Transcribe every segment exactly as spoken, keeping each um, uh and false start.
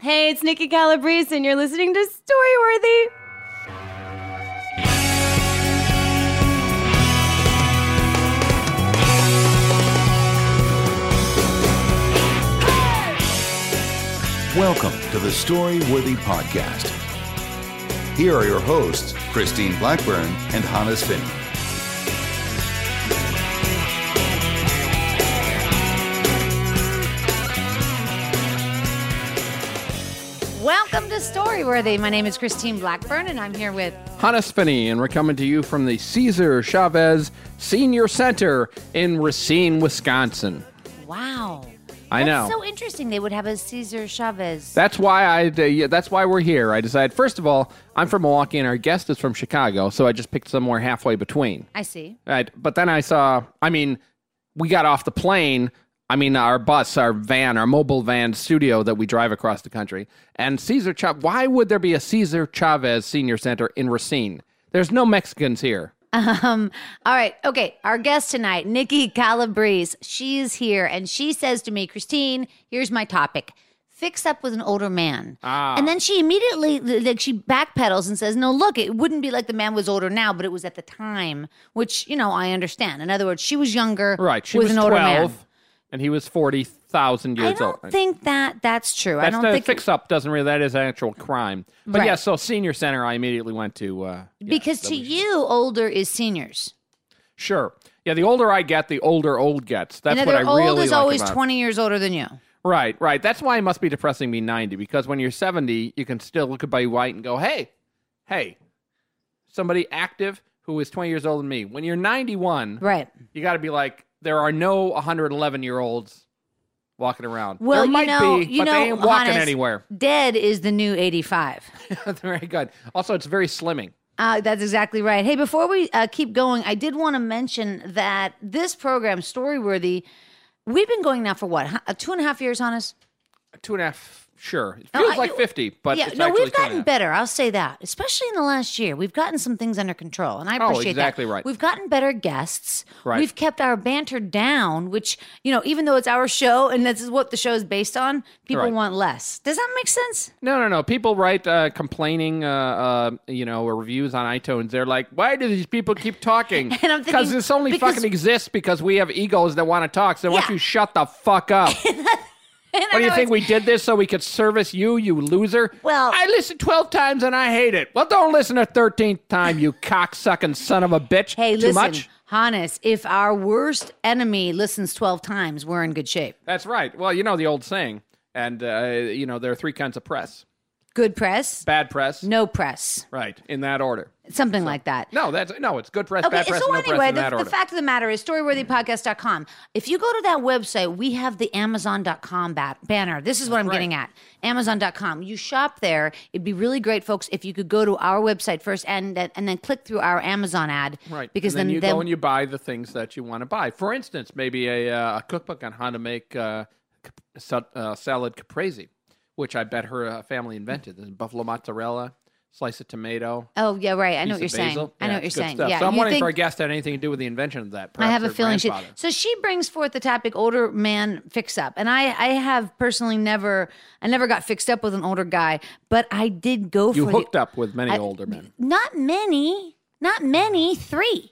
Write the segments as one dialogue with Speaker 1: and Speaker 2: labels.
Speaker 1: Hey, it's Nikki Calabrese, and you're listening to Storyworthy.
Speaker 2: Welcome to the Storyworthy Podcast. Here are your hosts, Christine Blackburn and Hannes Finney.
Speaker 1: Welcome to Storyworthy. My name is Christine Blackburn, and I'm here with
Speaker 3: Hannes Finney, and we're coming to you from the Cesar Chavez Senior Center in Racine, Wisconsin.
Speaker 1: Wow.
Speaker 3: I know.
Speaker 1: That's so interesting. They would have a Cesar Chavez.
Speaker 3: That's why I. Uh, yeah, that's why we're here. I decided. First of all, I'm from Milwaukee, and our guest is from Chicago, so I just picked somewhere halfway between.
Speaker 1: I see.
Speaker 3: Right, but then I saw. I mean, we got off the plane. I mean, our bus, our van, our mobile van studio that we drive across the country, and Cesar Chavez. Why would there be a Cesar Chavez Senior Center in Racine? There's no Mexicans here.
Speaker 1: Um, all right. Okay. Our guest tonight, Nikki Calabrese, she's here and she says to me, Christine, here's my topic. Fix up with an older man.
Speaker 3: Ah.
Speaker 1: And then she immediately, like, she backpedals and says, no, look, it wouldn't be like the man was older now, but it was at the time, which, you know, I understand. In other words, she was younger
Speaker 3: Right. She
Speaker 1: with
Speaker 3: was
Speaker 1: an older man.
Speaker 3: twelve, and he was forty thousand years
Speaker 1: I don't
Speaker 3: old.
Speaker 1: think that that's true.
Speaker 3: That's
Speaker 1: I don't
Speaker 3: the
Speaker 1: think
Speaker 3: fix up doesn't really, that is an actual crime. But
Speaker 1: Right.
Speaker 3: yeah, so senior center, I immediately went to. Uh, yeah,
Speaker 1: because
Speaker 3: that
Speaker 1: to
Speaker 3: was-
Speaker 1: you, older is seniors.
Speaker 3: Sure. Yeah, the older I get, the older old gets. That's
Speaker 1: and
Speaker 3: what I
Speaker 1: old
Speaker 3: really
Speaker 1: is
Speaker 3: like
Speaker 1: always
Speaker 3: about it.
Speaker 1: twenty years older than you.
Speaker 3: Right, right. That's why it must be depressing me ninety, because when you're seventy, you can still look at Buddy White and go, hey, hey, somebody active who is twenty years older than me. When you're ninety-one,
Speaker 1: Right.
Speaker 3: you got to be like, there are no one hundred eleven-year-olds walking around.
Speaker 1: Well,
Speaker 3: there
Speaker 1: you
Speaker 3: might
Speaker 1: know,
Speaker 3: be,
Speaker 1: you
Speaker 3: but
Speaker 1: know,
Speaker 3: they ain't walking
Speaker 1: Hannes,
Speaker 3: anywhere.
Speaker 1: Dead is the new eighty-five.
Speaker 3: Very good. Also, it's very slimming.
Speaker 1: Uh, that's exactly right. Hey, before we uh, keep going, I did want to mention that this program, Storyworthy, we've been going now for what, huh? two and a half years on us?
Speaker 3: Two and a half. Sure. It
Speaker 1: No,
Speaker 3: feels
Speaker 1: I-
Speaker 3: like fifty, but
Speaker 1: yeah,
Speaker 3: it's
Speaker 1: no,
Speaker 3: actually
Speaker 1: we've
Speaker 3: two and a
Speaker 1: gotten
Speaker 3: half.
Speaker 1: better. I'll say that, especially in the last year. We've gotten some things under control, and I
Speaker 3: Oh,
Speaker 1: appreciate
Speaker 3: exactly
Speaker 1: that.
Speaker 3: right.
Speaker 1: We've gotten better guests.
Speaker 3: Right.
Speaker 1: We've kept our banter down, which, you know, even though it's our show and this is what the show is based on, people
Speaker 3: Right.
Speaker 1: want less. Does that make sense?
Speaker 3: No, no, no. People write uh, complaining, uh, uh, you know, reviews on iTunes. They're like, "Why do these people keep talking?"
Speaker 1: And I'm thinking,
Speaker 3: this only
Speaker 1: because-
Speaker 3: fucking exists because we have egos that want to talk. So why don't
Speaker 1: Yeah.
Speaker 3: you shut the fuck up?
Speaker 1: And I
Speaker 3: What do you
Speaker 1: know
Speaker 3: think
Speaker 1: it's-
Speaker 3: we did this so we could service you, you loser?
Speaker 1: Well-
Speaker 3: I listened twelve times and I hate it. Well, don't listen a thirteenth time, you cocksucking son of a bitch.
Speaker 1: Hey,
Speaker 3: Too
Speaker 1: listen,
Speaker 3: much?
Speaker 1: Hannes, if our worst enemy listens twelve times, we're in good shape.
Speaker 3: That's right. Well, you know the old saying, and uh, you know there are three kinds of press:
Speaker 1: Good press,
Speaker 3: bad press,
Speaker 1: no press,
Speaker 3: right, in that order.
Speaker 1: something like that.
Speaker 3: No, that's no, it's good press,
Speaker 1: Okay,
Speaker 3: bad press,
Speaker 1: so
Speaker 3: no
Speaker 1: anyway,
Speaker 3: press in
Speaker 1: the,
Speaker 3: that
Speaker 1: the
Speaker 3: order.
Speaker 1: fact of the matter is storyworthy podcast dot com. If you go to that website, we have the amazon dot com bat- banner. This is what I'm
Speaker 3: right.
Speaker 1: getting at. amazon dot com. You shop there. It'd be really great, folks, if you could go to our website first and then- and then click through our Amazon ad.
Speaker 3: Right,
Speaker 1: Because
Speaker 3: and then,
Speaker 1: then,
Speaker 3: you
Speaker 1: then
Speaker 3: go and you buy the things that you want to buy. For instance, maybe a, uh, a cookbook on how to make uh, cap- sal- uh, salad caprese, which I bet her uh, family invented. There's buffalo mozzarella, slice of tomato.
Speaker 1: Oh, yeah, right. I know what
Speaker 3: piece
Speaker 1: you're
Speaker 3: of
Speaker 1: saying.
Speaker 3: basil.
Speaker 1: I
Speaker 3: Yeah,
Speaker 1: know what you're
Speaker 3: it's good
Speaker 1: saying.
Speaker 3: stuff.
Speaker 1: Yeah,
Speaker 3: so I'm
Speaker 1: you
Speaker 3: wondering if
Speaker 1: think-
Speaker 3: our guest had anything to do with the invention of that.
Speaker 1: I
Speaker 3: Perhaps
Speaker 1: have a
Speaker 3: her
Speaker 1: feeling she.
Speaker 3: grandfather.
Speaker 1: So she brings forth the topic older man fix up, and I, I have personally never, I never got fixed up with an older guy, but I did go
Speaker 3: You
Speaker 1: for
Speaker 3: hooked
Speaker 1: the,
Speaker 3: up with many
Speaker 1: I-
Speaker 3: older men.
Speaker 1: Not many, not many. Three.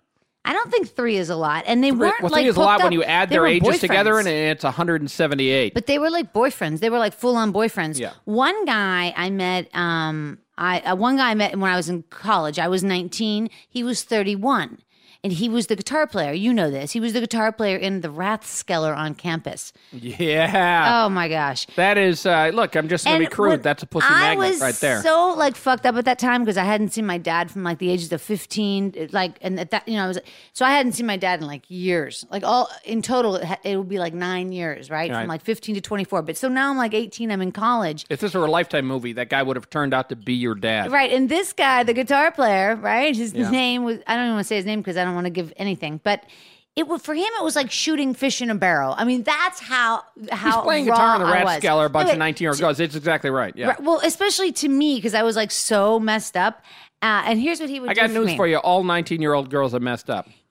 Speaker 1: I don't think three is a lot, and they weren't
Speaker 3: Well,
Speaker 1: like
Speaker 3: three is a
Speaker 1: hooked
Speaker 3: lot when
Speaker 1: up.
Speaker 3: you add
Speaker 1: They
Speaker 3: their
Speaker 1: were
Speaker 3: ages together,
Speaker 1: boyfriends.
Speaker 3: and it's one hundred seventy-eight.
Speaker 1: But they were like boyfriends. They were like full on boyfriends.
Speaker 3: Yeah.
Speaker 1: One guy I met, um, I uh, one guy I met when I was in college. I was nineteen. He was thirty-one. And he was the guitar player. You know this. He was the guitar player in the Rathskeller on campus.
Speaker 3: Yeah.
Speaker 1: Oh my gosh.
Speaker 3: That is, uh, look, I'm just going to be
Speaker 1: And
Speaker 3: crude.
Speaker 1: what-
Speaker 3: That's a pussy
Speaker 1: I
Speaker 3: magnet
Speaker 1: was
Speaker 3: right there.
Speaker 1: so like fucked up at that time because I hadn't seen my dad from like the ages of fifteen, like, and at that, you know, I was so I hadn't seen my dad in like years, like all in total, it, ha- it would be like nine years, right,
Speaker 3: Right.
Speaker 1: from like fifteen to twenty-four. But so now I'm like eighteen, I'm in college,
Speaker 3: If this were a Lifetime movie, that guy would have turned out to be your dad.
Speaker 1: right? And this guy, the guitar player, right, his
Speaker 3: Yeah.
Speaker 1: name was I don't even want to say his name because I don't want to give anything, but. It was, for him, it was like shooting fish in a barrel. I mean, that's how how
Speaker 3: He's playing
Speaker 1: raw
Speaker 3: guitar on the
Speaker 1: I was.
Speaker 3: Rathskeller, a bunch
Speaker 1: No,
Speaker 3: of
Speaker 1: wait,
Speaker 3: nineteen-year-old girls. It's exactly right. Yeah.
Speaker 1: Right, well, especially to me because I was like so messed up. Uh, and here's what he would
Speaker 3: I
Speaker 1: do
Speaker 3: got
Speaker 1: for
Speaker 3: news
Speaker 1: me.
Speaker 3: for you. All nineteen-year-old girls are messed up.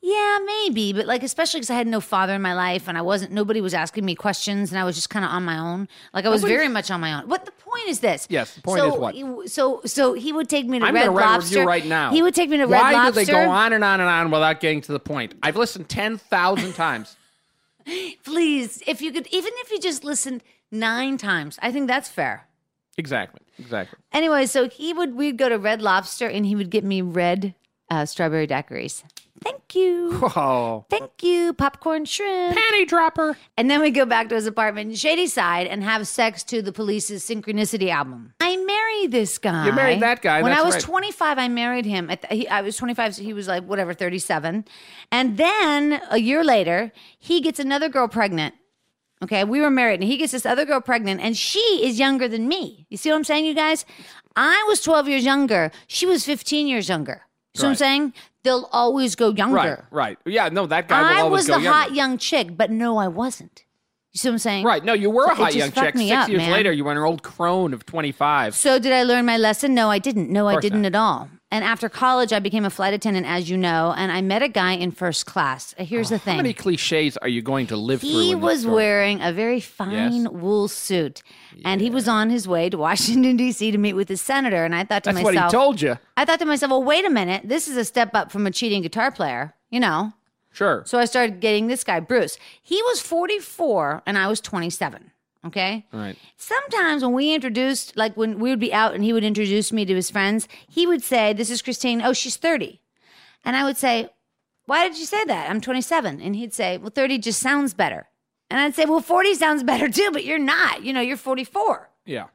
Speaker 1: Yeah, maybe, but like especially because I had no father in my life, and I wasn't. Nobody was asking me questions, and I was just kind of on my own. Like I was
Speaker 3: Nobody's-
Speaker 1: very much on my own. But the point is this.
Speaker 3: Yes, the point
Speaker 1: so,
Speaker 3: is what?
Speaker 1: he- So, so he would take me to
Speaker 3: I'm
Speaker 1: Red
Speaker 3: going to write a
Speaker 1: Lobster
Speaker 3: review right now.
Speaker 1: He would take me to
Speaker 3: Why
Speaker 1: Red Lobster.
Speaker 3: do they go on and on and on without getting to the point? I've listened ten thousand times.
Speaker 1: Please, if you could, even if you just listened nine times, I think that's fair.
Speaker 3: Exactly. Exactly.
Speaker 1: Anyway, so he would. We'd go to Red Lobster, and he would get me red uh, strawberry daiquiris. Thank you.
Speaker 3: Oh.
Speaker 1: Thank you. Popcorn shrimp.
Speaker 3: Panty dropper.
Speaker 1: And then we go back to his apartment in Shadyside and have sex to the Police's Synchronicity album. I married this guy.
Speaker 3: You married that guy,
Speaker 1: When
Speaker 3: that's
Speaker 1: I was
Speaker 3: right.
Speaker 1: twenty-five, I married him. At the, he, I was twenty-five, so he was like, whatever, thirty-seven. And then a year later, he gets another girl pregnant. Okay, we were married, and he gets this other girl pregnant, and she is younger than me. You see what I'm saying, you guys? I was twelve years younger. She was fifteen years younger. See what I'm
Speaker 3: Right.
Speaker 1: saying? They'll always go younger.
Speaker 3: Right. Right. Yeah. No, that guy will
Speaker 1: I
Speaker 3: always
Speaker 1: was
Speaker 3: go
Speaker 1: the
Speaker 3: younger.
Speaker 1: hot young chick, but no, I wasn't. You see what I'm saying?
Speaker 3: Right. No, you were a
Speaker 1: It
Speaker 3: hot
Speaker 1: just
Speaker 3: young
Speaker 1: fucked
Speaker 3: chick.
Speaker 1: me
Speaker 3: Six
Speaker 1: up,
Speaker 3: years
Speaker 1: man.
Speaker 3: later, you were an old crone of twenty-five.
Speaker 1: So did I learn my lesson? No, I didn't. No, I
Speaker 3: course
Speaker 1: didn't
Speaker 3: not.
Speaker 1: at all. And after college, I became a flight attendant, as you know, and I met a guy in first class. Uh, Here's the
Speaker 3: How
Speaker 1: thing.
Speaker 3: many cliches are you going to live through?
Speaker 1: He
Speaker 3: in this
Speaker 1: was
Speaker 3: story?
Speaker 1: wearing a very fine
Speaker 3: Yes.
Speaker 1: wool suit, and he was on his way to Washington, D C to meet with his senator. And I thought to
Speaker 3: That's what
Speaker 1: myself,
Speaker 3: he told you.
Speaker 1: I thought to myself, well, wait a minute. This is a step up from a cheating guitar player, you know?
Speaker 3: Sure.
Speaker 1: So I started getting this guy, Bruce. He was forty-four, and I was twenty-seven. Okay?
Speaker 3: Right.
Speaker 1: Sometimes when we introduced, like when we would be out and he would introduce me to his friends, he would say, this is Christine. Oh, she's thirty. And I would say, why did you say that? I'm twenty-seven. And he'd say, well, thirty just sounds better. And I'd say, well, forty sounds better too, but you're not. You know, you're forty-four.
Speaker 3: Yeah.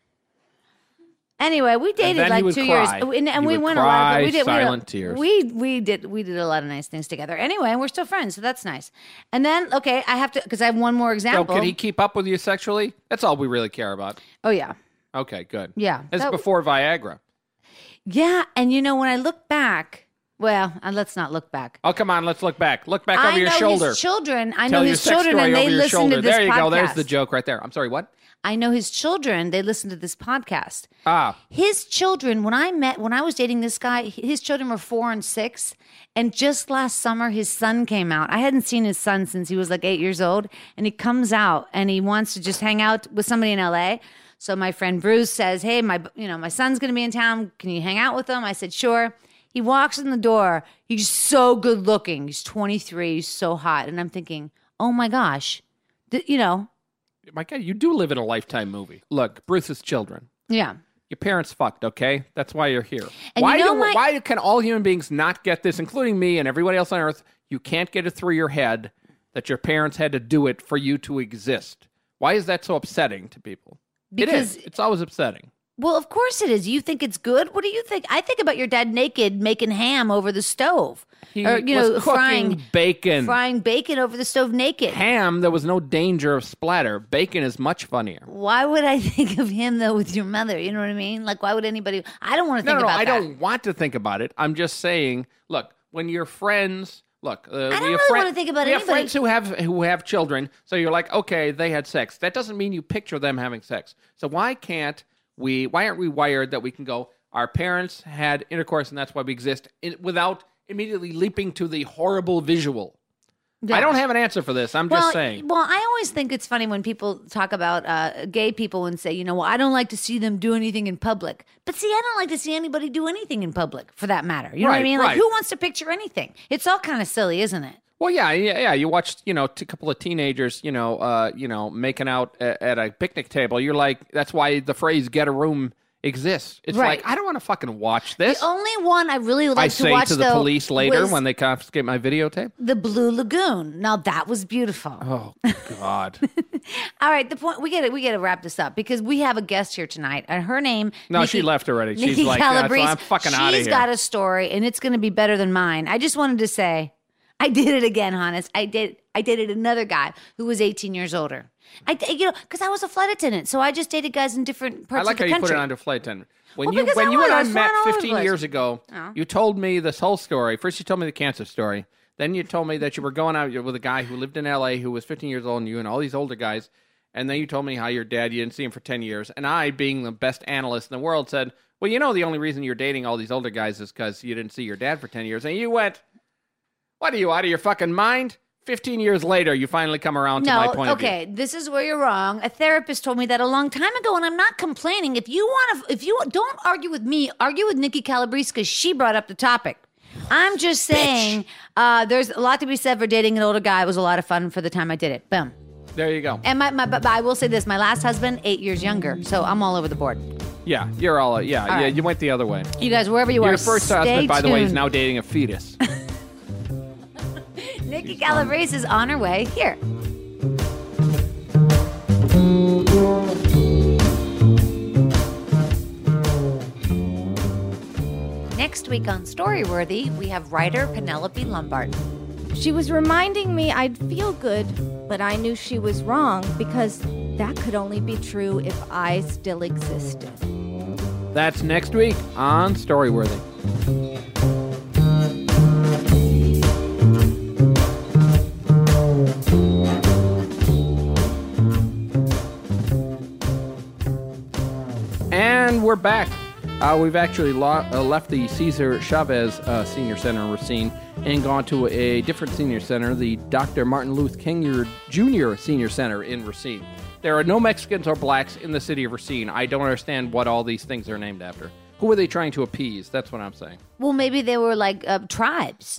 Speaker 1: Anyway, we dated
Speaker 3: then he
Speaker 1: like
Speaker 3: would
Speaker 1: two
Speaker 3: cry.
Speaker 1: years, and, and
Speaker 3: He
Speaker 1: we
Speaker 3: would
Speaker 1: went a lot.
Speaker 3: cry
Speaker 1: Of, we did
Speaker 3: silent
Speaker 1: we,
Speaker 3: tears.
Speaker 1: We we did we did a lot of nice things together. Anyway, and we're still friends, so that's nice. And then okay, I have to because I have one more
Speaker 3: So
Speaker 1: example.
Speaker 3: could he keep up with you sexually? That's all we really care about.
Speaker 1: oh yeah,
Speaker 3: Okay, good.
Speaker 1: Yeah,
Speaker 3: This is
Speaker 1: that-
Speaker 3: before Viagra.
Speaker 1: yeah. And you know when I look back, well, uh, let's not look back.
Speaker 3: Oh, come on, let's look back. Look back
Speaker 1: I
Speaker 3: over your
Speaker 1: know
Speaker 3: shoulder.
Speaker 1: his children. I
Speaker 3: Tell
Speaker 1: know
Speaker 3: your
Speaker 1: his
Speaker 3: sex
Speaker 1: children,
Speaker 3: story
Speaker 1: and they
Speaker 3: over your
Speaker 1: listen
Speaker 3: shoulder.
Speaker 1: to this
Speaker 3: There you
Speaker 1: podcast.
Speaker 3: go. There's the joke right there. I'm sorry, what?
Speaker 1: I know his children. They listen to this podcast.
Speaker 3: Ah,
Speaker 1: His children, when I met, when I was dating this guy, his children were four and six. And just last summer, his son came out. I hadn't seen his son since he was like eight years old. And he comes out and he wants to just hang out with somebody in L A. So my friend Bruce says, hey, my, you know, my son's going to be in town. Can you hang out with him? I said, sure. He walks in the door. He's so good looking. He's twenty-three. He's so hot. And I'm thinking, oh my gosh, Th- you know,
Speaker 3: my God, you do live in a Lifetime movie. Look, Bruce's children.
Speaker 1: yeah.
Speaker 3: Your parents fucked, okay? That's why you're here.
Speaker 1: And
Speaker 3: why
Speaker 1: you know
Speaker 3: do,
Speaker 1: my-
Speaker 3: why can all human beings not get this, including me and everybody else on Earth? You can't get it through your head that your parents had to do it for you to exist. Why is that so upsetting to people?
Speaker 1: Because-
Speaker 3: it is. It's always upsetting.
Speaker 1: Well, of course it is. You think it's good? What do you think? I think about your dad naked making ham over the stove.
Speaker 3: He
Speaker 1: or, you
Speaker 3: was
Speaker 1: know,
Speaker 3: cooking
Speaker 1: frying
Speaker 3: bacon.
Speaker 1: frying bacon over the stove naked.
Speaker 3: Ham, there was no danger of splatter. Bacon is much funnier.
Speaker 1: Why would I think of him though with your mother? You know what I mean? Like why would anybody I don't want to
Speaker 3: No,
Speaker 1: think
Speaker 3: no, no,
Speaker 1: about
Speaker 3: I
Speaker 1: that.
Speaker 3: don't want to think about it. I'm just saying, look, when your friends, look, uh,
Speaker 1: I don't
Speaker 3: we have
Speaker 1: really
Speaker 3: friend-
Speaker 1: wanna think about
Speaker 3: we have
Speaker 1: anybody.
Speaker 3: friends who have who have children. So you're like, okay, they had sex. That doesn't mean you picture them having sex. So why can't we? Why aren't we wired that we can go? Our parents had intercourse, and that's why we exist, in, without immediately leaping to the horrible visual.
Speaker 1: Yeah.
Speaker 3: I don't have an answer for this. I'm
Speaker 1: well,
Speaker 3: just saying.
Speaker 1: Well, I always think it's funny when people talk about uh, gay people and say, you know, well, I don't like to see them do anything in public. But see, I don't like to see anybody do anything in public, for that matter. You know what I
Speaker 3: Right,
Speaker 1: mean? Like,
Speaker 3: right.
Speaker 1: who wants to picture anything? It's all kind of silly, isn't it?
Speaker 3: Well, yeah, yeah, yeah. You watched, you know, a couple of teenagers, you know, uh, you know, making out at, at a picnic table. You're like, that's why the phrase "get a room" exists. It's
Speaker 1: Right.
Speaker 3: like I don't want to fucking watch this.
Speaker 1: The only one I really would like
Speaker 3: I
Speaker 1: to
Speaker 3: say
Speaker 1: watch
Speaker 3: to the
Speaker 1: though,
Speaker 3: police later
Speaker 1: was
Speaker 3: when they confiscate my videotape.
Speaker 1: the Blue Lagoon. Now that was beautiful.
Speaker 3: Oh God!
Speaker 1: All right, the point we get it. We got to wrap this up because we have a guest here tonight, and her name.
Speaker 3: No,
Speaker 1: Nikki,
Speaker 3: she left already. She's
Speaker 1: Nikki
Speaker 3: like, "That's why
Speaker 1: Calabrese.
Speaker 3: I'm fucking outta
Speaker 1: She's
Speaker 3: here."
Speaker 1: got a story, and it's going to be better than mine. I just wanted to say, I did it again, Hannes. I did. I dated another guy who was eighteen years older. I, you know, because I was a flight attendant, so I just dated guys in different parts
Speaker 3: I like
Speaker 1: of the
Speaker 3: how you
Speaker 1: country.
Speaker 3: put it onto flight attendant. When
Speaker 1: Well,
Speaker 3: you
Speaker 1: because
Speaker 3: when
Speaker 1: I
Speaker 3: you
Speaker 1: was.
Speaker 3: and
Speaker 1: I
Speaker 3: I
Speaker 1: was
Speaker 3: met
Speaker 1: flying all over the
Speaker 3: fifteen
Speaker 1: place.
Speaker 3: years ago,
Speaker 1: Oh.
Speaker 3: you told me this whole story. First, you told me the cancer story. Then you told me that you were going out with a guy who lived in L A who was fifteen years old, and you and all these older guys. And then you told me how your dad, you didn't see him for ten years. And I, being the best analyst in the world, said, well, you know, the only reason you're dating all these older guys is because you didn't see your dad for ten years. And you went, What are you, out of your fucking mind? Fifteen years later, you finally come around to
Speaker 1: No,
Speaker 3: my point
Speaker 1: okay,
Speaker 3: of view.
Speaker 1: this is where you're wrong. A therapist told me that a long time ago, and I'm not complaining. If you want to, if you don't argue with me, argue with Nikki Calabrese because she brought up the topic. I'm just saying, uh, there's a lot to be said for dating an older guy. It was a lot of fun for the time I did it. Boom.
Speaker 3: There you go.
Speaker 1: And my, my but I will say this: my last husband, eight years younger, so I'm all over the board.
Speaker 3: Yeah, you're all, yeah, yeah,
Speaker 1: right.
Speaker 3: you went the other way.
Speaker 1: You guys, wherever you are,
Speaker 3: Your first
Speaker 1: stay
Speaker 3: husband, by the way, is
Speaker 1: tuned.
Speaker 3: now dating a fetus.
Speaker 1: Nikki Calabrese is on her way here. Next week on Storyworthy, we have writer Penelope Lombard.
Speaker 4: She was reminding me I'd feel good, but I knew she was wrong because that could only be true if I still existed.
Speaker 3: That's next week on Storyworthy. And we're back. Uh, we've actually lo- uh, left the Cesar Chavez uh, Senior Center in Racine and gone to a different senior center, the Doctor Martin Luther King Junior Senior Center in Racine. There are no Mexicans or blacks in the city of Racine. I don't understand what all these things are named after. Who are they trying to appease? That's what I'm saying.
Speaker 1: Well, maybe they were like uh, tribes.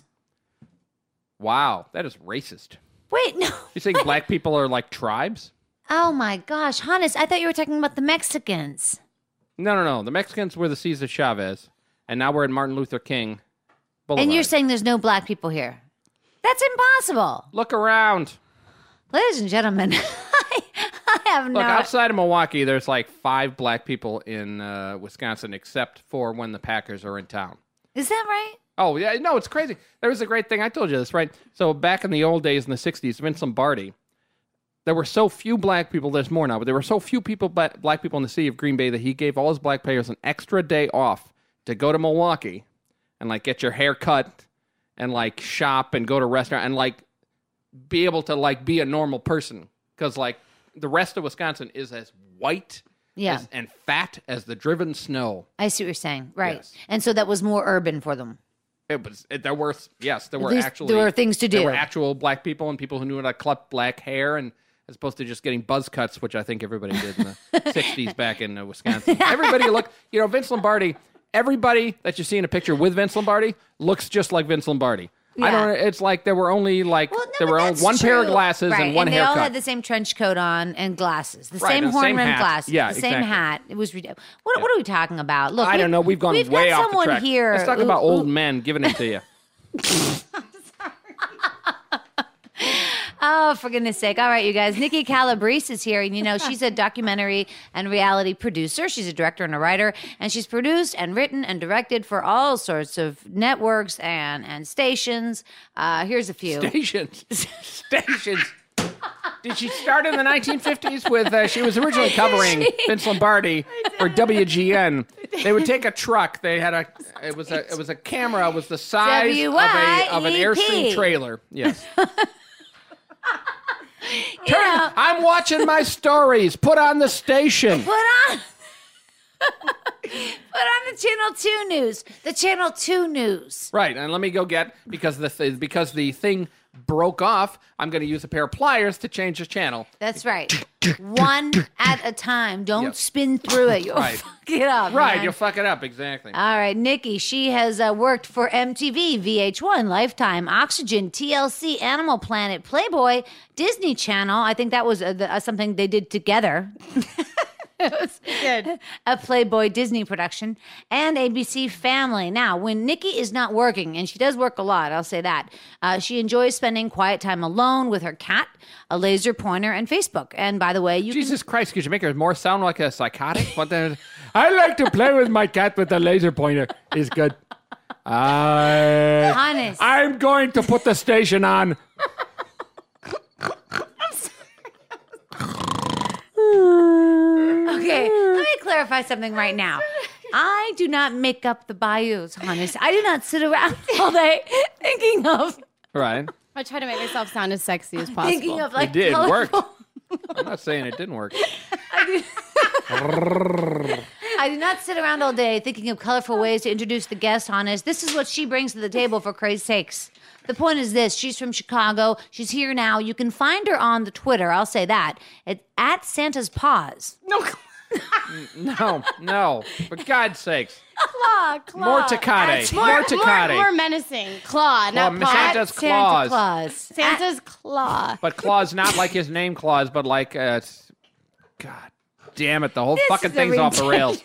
Speaker 3: Wow, that is racist.
Speaker 1: Wait, no.
Speaker 3: You think black people are like tribes?
Speaker 1: Oh my gosh, Hannes, I thought you were talking about the Mexicans.
Speaker 3: No, no, no. The Mexicans were the Cesar Chavez, and now we're at Martin Luther King Boulevard.
Speaker 1: And you're saying there's no black people here. That's impossible.
Speaker 3: Look around.
Speaker 1: Ladies and gentlemen, I, I have no...
Speaker 3: Look, outside of Milwaukee, there's like five black people in uh, Wisconsin, except for when the Packers are in town.
Speaker 1: Is that right?
Speaker 3: Oh, yeah. No, it's crazy. There was a great thing. I told you this, right? So back in the old days in the sixties, Vince Lombardi, there were so few black people, there's more now, but there were so few people, black people in the city of Green Bay that he gave all his black players an extra day off to go to Milwaukee and like get your hair cut and like shop and go to restaurant and like be able to like be a normal person. Because like the rest of Wisconsin is as white
Speaker 1: Yeah.
Speaker 3: as, and fat as the driven snow.
Speaker 1: I see what you're saying. Right.
Speaker 3: Yes.
Speaker 1: And so that was more urban for them.
Speaker 3: It was, it, there were, yes, there were
Speaker 1: least
Speaker 3: actually.
Speaker 1: there were things to do.
Speaker 3: There were actual black people and people who knew how to cut black hair and as opposed to just getting buzz cuts, which I think everybody did in the sixties back in uh, Wisconsin. Everybody look, you know, Vince Lombardi, everybody that you see in a picture with Vince Lombardi looks just like Vince Lombardi. I
Speaker 1: Yeah.
Speaker 3: don't. It's like there were only like
Speaker 1: Well, no,
Speaker 3: there
Speaker 1: but
Speaker 3: were only
Speaker 1: that's
Speaker 3: one pair of
Speaker 1: true.
Speaker 3: glasses
Speaker 1: Right,
Speaker 3: and one
Speaker 1: and they all
Speaker 3: haircut.
Speaker 1: had the same trench coat on and glasses, the
Speaker 3: Right,
Speaker 1: same
Speaker 3: and the
Speaker 1: horn
Speaker 3: same
Speaker 1: rimmed
Speaker 3: hat.
Speaker 1: glasses,
Speaker 3: Yeah,
Speaker 1: the same
Speaker 3: exactly.
Speaker 1: hat. It was ridiculous. What, what are we talking about? Look,
Speaker 3: I
Speaker 1: we-
Speaker 3: don't know. We've gone
Speaker 1: we've
Speaker 3: way
Speaker 1: got
Speaker 3: off the
Speaker 1: someone
Speaker 3: track.
Speaker 1: here.
Speaker 3: Let's talk
Speaker 1: who-
Speaker 3: about
Speaker 1: who-
Speaker 3: old men giving it to you.
Speaker 1: Oh, for goodness sake. All right, you guys. Nikki Calabrese is here. And, you know, she's a documentary and reality producer. She's a director and a writer. And she's produced and written and directed for all sorts of networks and, and stations. Uh, here's a few.
Speaker 3: Stations. Stations. Did she start in the nineteen fifties with, uh, she was originally covering Vince Lombardi for W G N. They would take a truck. They had a, it was a, it was a camera. It was the size of, a, of an
Speaker 1: W Y E P.
Speaker 3: Airstream trailer. Yes.
Speaker 1: You know,
Speaker 3: I'm watching my stories. Put on the station.
Speaker 1: put on. Put on the Channel two news. The Channel two news.
Speaker 3: Right, and let me go get, because the th- because the thing broke off, I'm going to use a pair of pliers to change the channel.
Speaker 1: That's right. One at a time. Don't
Speaker 3: Yep.
Speaker 1: spin through it. You'll
Speaker 3: Right.
Speaker 1: fuck it up.
Speaker 3: Right,
Speaker 1: man.
Speaker 3: you'll fuck it up, exactly.
Speaker 1: All right, Nikki. She has uh, worked for M T V, V H one, Lifetime, Oxygen, T L C, Animal Planet, Playboy, Disney Channel. I think that was uh, the, uh, something they did together. It was
Speaker 4: Good.
Speaker 1: a Playboy Disney production, and A B C Family. Now, when Nikki is not working, and she does work a lot, I'll say that, uh, she enjoys spending quiet time alone with her cat, a laser pointer, and Facebook. And by the way, you
Speaker 3: Jesus Christ, could you make her more sound like a psychotic? What the? I like to play with my cat with the laser pointer. Is good. I,
Speaker 1: Honest.
Speaker 3: I'm going to put the station on.
Speaker 1: Okay, let me clarify something right now. I do not make up the bayous, honest. I do not sit around all day thinking of
Speaker 3: Right.
Speaker 4: I try to make myself sound as sexy as possible.
Speaker 1: thinking of like
Speaker 3: It did
Speaker 1: colorful-
Speaker 3: work. I'm not saying it didn't work.
Speaker 1: I I do not sit around all day thinking of colorful ways to introduce the guest, Hannes. This is what she brings to the table, for Christ's sakes. The point is this. She's from Chicago. She's here now. You can find her on the Twitter. I'll say that. It's at Santa's Paws.
Speaker 5: No.
Speaker 3: No, no. For God's sakes.
Speaker 5: Claw, claw.
Speaker 3: More Tecate.
Speaker 5: More,
Speaker 3: More
Speaker 5: more,
Speaker 3: Tecate.
Speaker 5: more menacing. Claw, not
Speaker 3: Well,
Speaker 5: paw.
Speaker 3: Santa's
Speaker 1: Santa
Speaker 3: claws.
Speaker 1: Claus.
Speaker 5: Santa's claw.
Speaker 3: But Claus, not like his name Claus, but like, uh, it's- God damn it. The whole fucking
Speaker 1: is a
Speaker 3: thing's off the rails.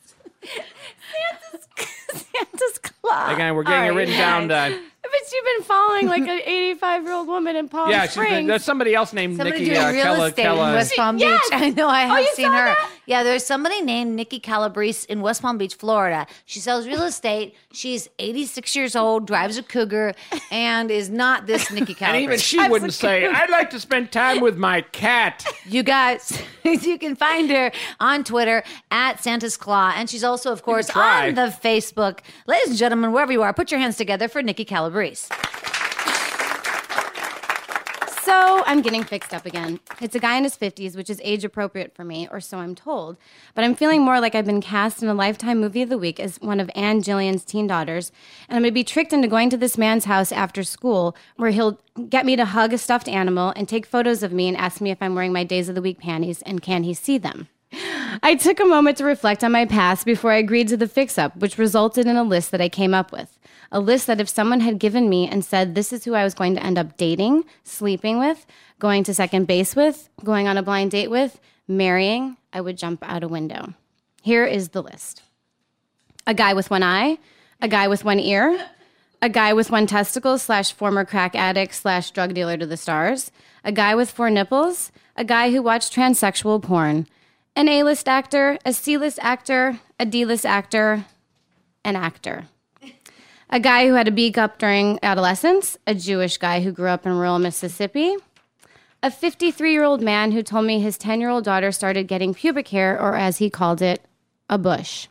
Speaker 5: Santa's claw.
Speaker 3: Again, we're getting
Speaker 5: All
Speaker 3: it
Speaker 5: right,
Speaker 3: written
Speaker 5: guys.
Speaker 3: down. Uh,
Speaker 5: But you've been following like an eighty-five-year-old woman in Palm
Speaker 3: yeah, she's been,
Speaker 5: Springs.
Speaker 3: there's somebody else named
Speaker 1: Somebody
Speaker 3: Nikki
Speaker 1: doing
Speaker 3: uh,
Speaker 1: real
Speaker 3: Kella,
Speaker 1: estate
Speaker 3: Kella.
Speaker 1: in West Palm Beach.
Speaker 5: Yes.
Speaker 1: I know, I have
Speaker 5: you
Speaker 1: seen
Speaker 5: saw
Speaker 1: her.
Speaker 5: that?
Speaker 1: Yeah, there's somebody named Nikki Calabrese in West Palm Beach, Florida. She sells real estate. She's eighty-six years old, drives a Cougar, and is not this Nikki
Speaker 3: And
Speaker 1: Calabrese.
Speaker 3: even she wouldn't say, I'd like to spend time with my cat.
Speaker 1: You guys, you can find her on Twitter at Santa's Claw. And she's also, of course,
Speaker 3: try.
Speaker 1: on the Facebook. Ladies and gentlemen, wherever you are, put your hands together for Nikki Calabrese.
Speaker 5: So I'm getting fixed up again. It's a guy in his fifties, which is age appropriate for me, or so I'm told. But I'm feeling more like I've been cast in a Lifetime Movie of the Week as one of Anne Gillian's teen daughters, and I'm going to be tricked into going to this man's house after school where he'll get me to hug a stuffed animal and take photos of me and ask me if I'm wearing my Days of the Week panties and can he see them. I took a moment to reflect on my past before I agreed to the fix-up, which resulted in a list that I came up with. A list that if someone had given me and said this is who I was going to end up dating, sleeping with, going to second base with, going on a blind date with, marrying, I would jump out a window. Here is the list. A guy with one eye, a guy with one ear, a guy with one testicle slash former crack addict slash drug dealer to the stars, a guy with four nipples, a guy who watched transsexual porn, an A-list actor, a C-list actor, a D-list actor, an actor. A guy who had a beak up during adolescence, a Jewish guy who grew up in rural Mississippi, a fifty-three-year-old man who told me his ten-year-old daughter started getting pubic hair, or as he called it, a bush.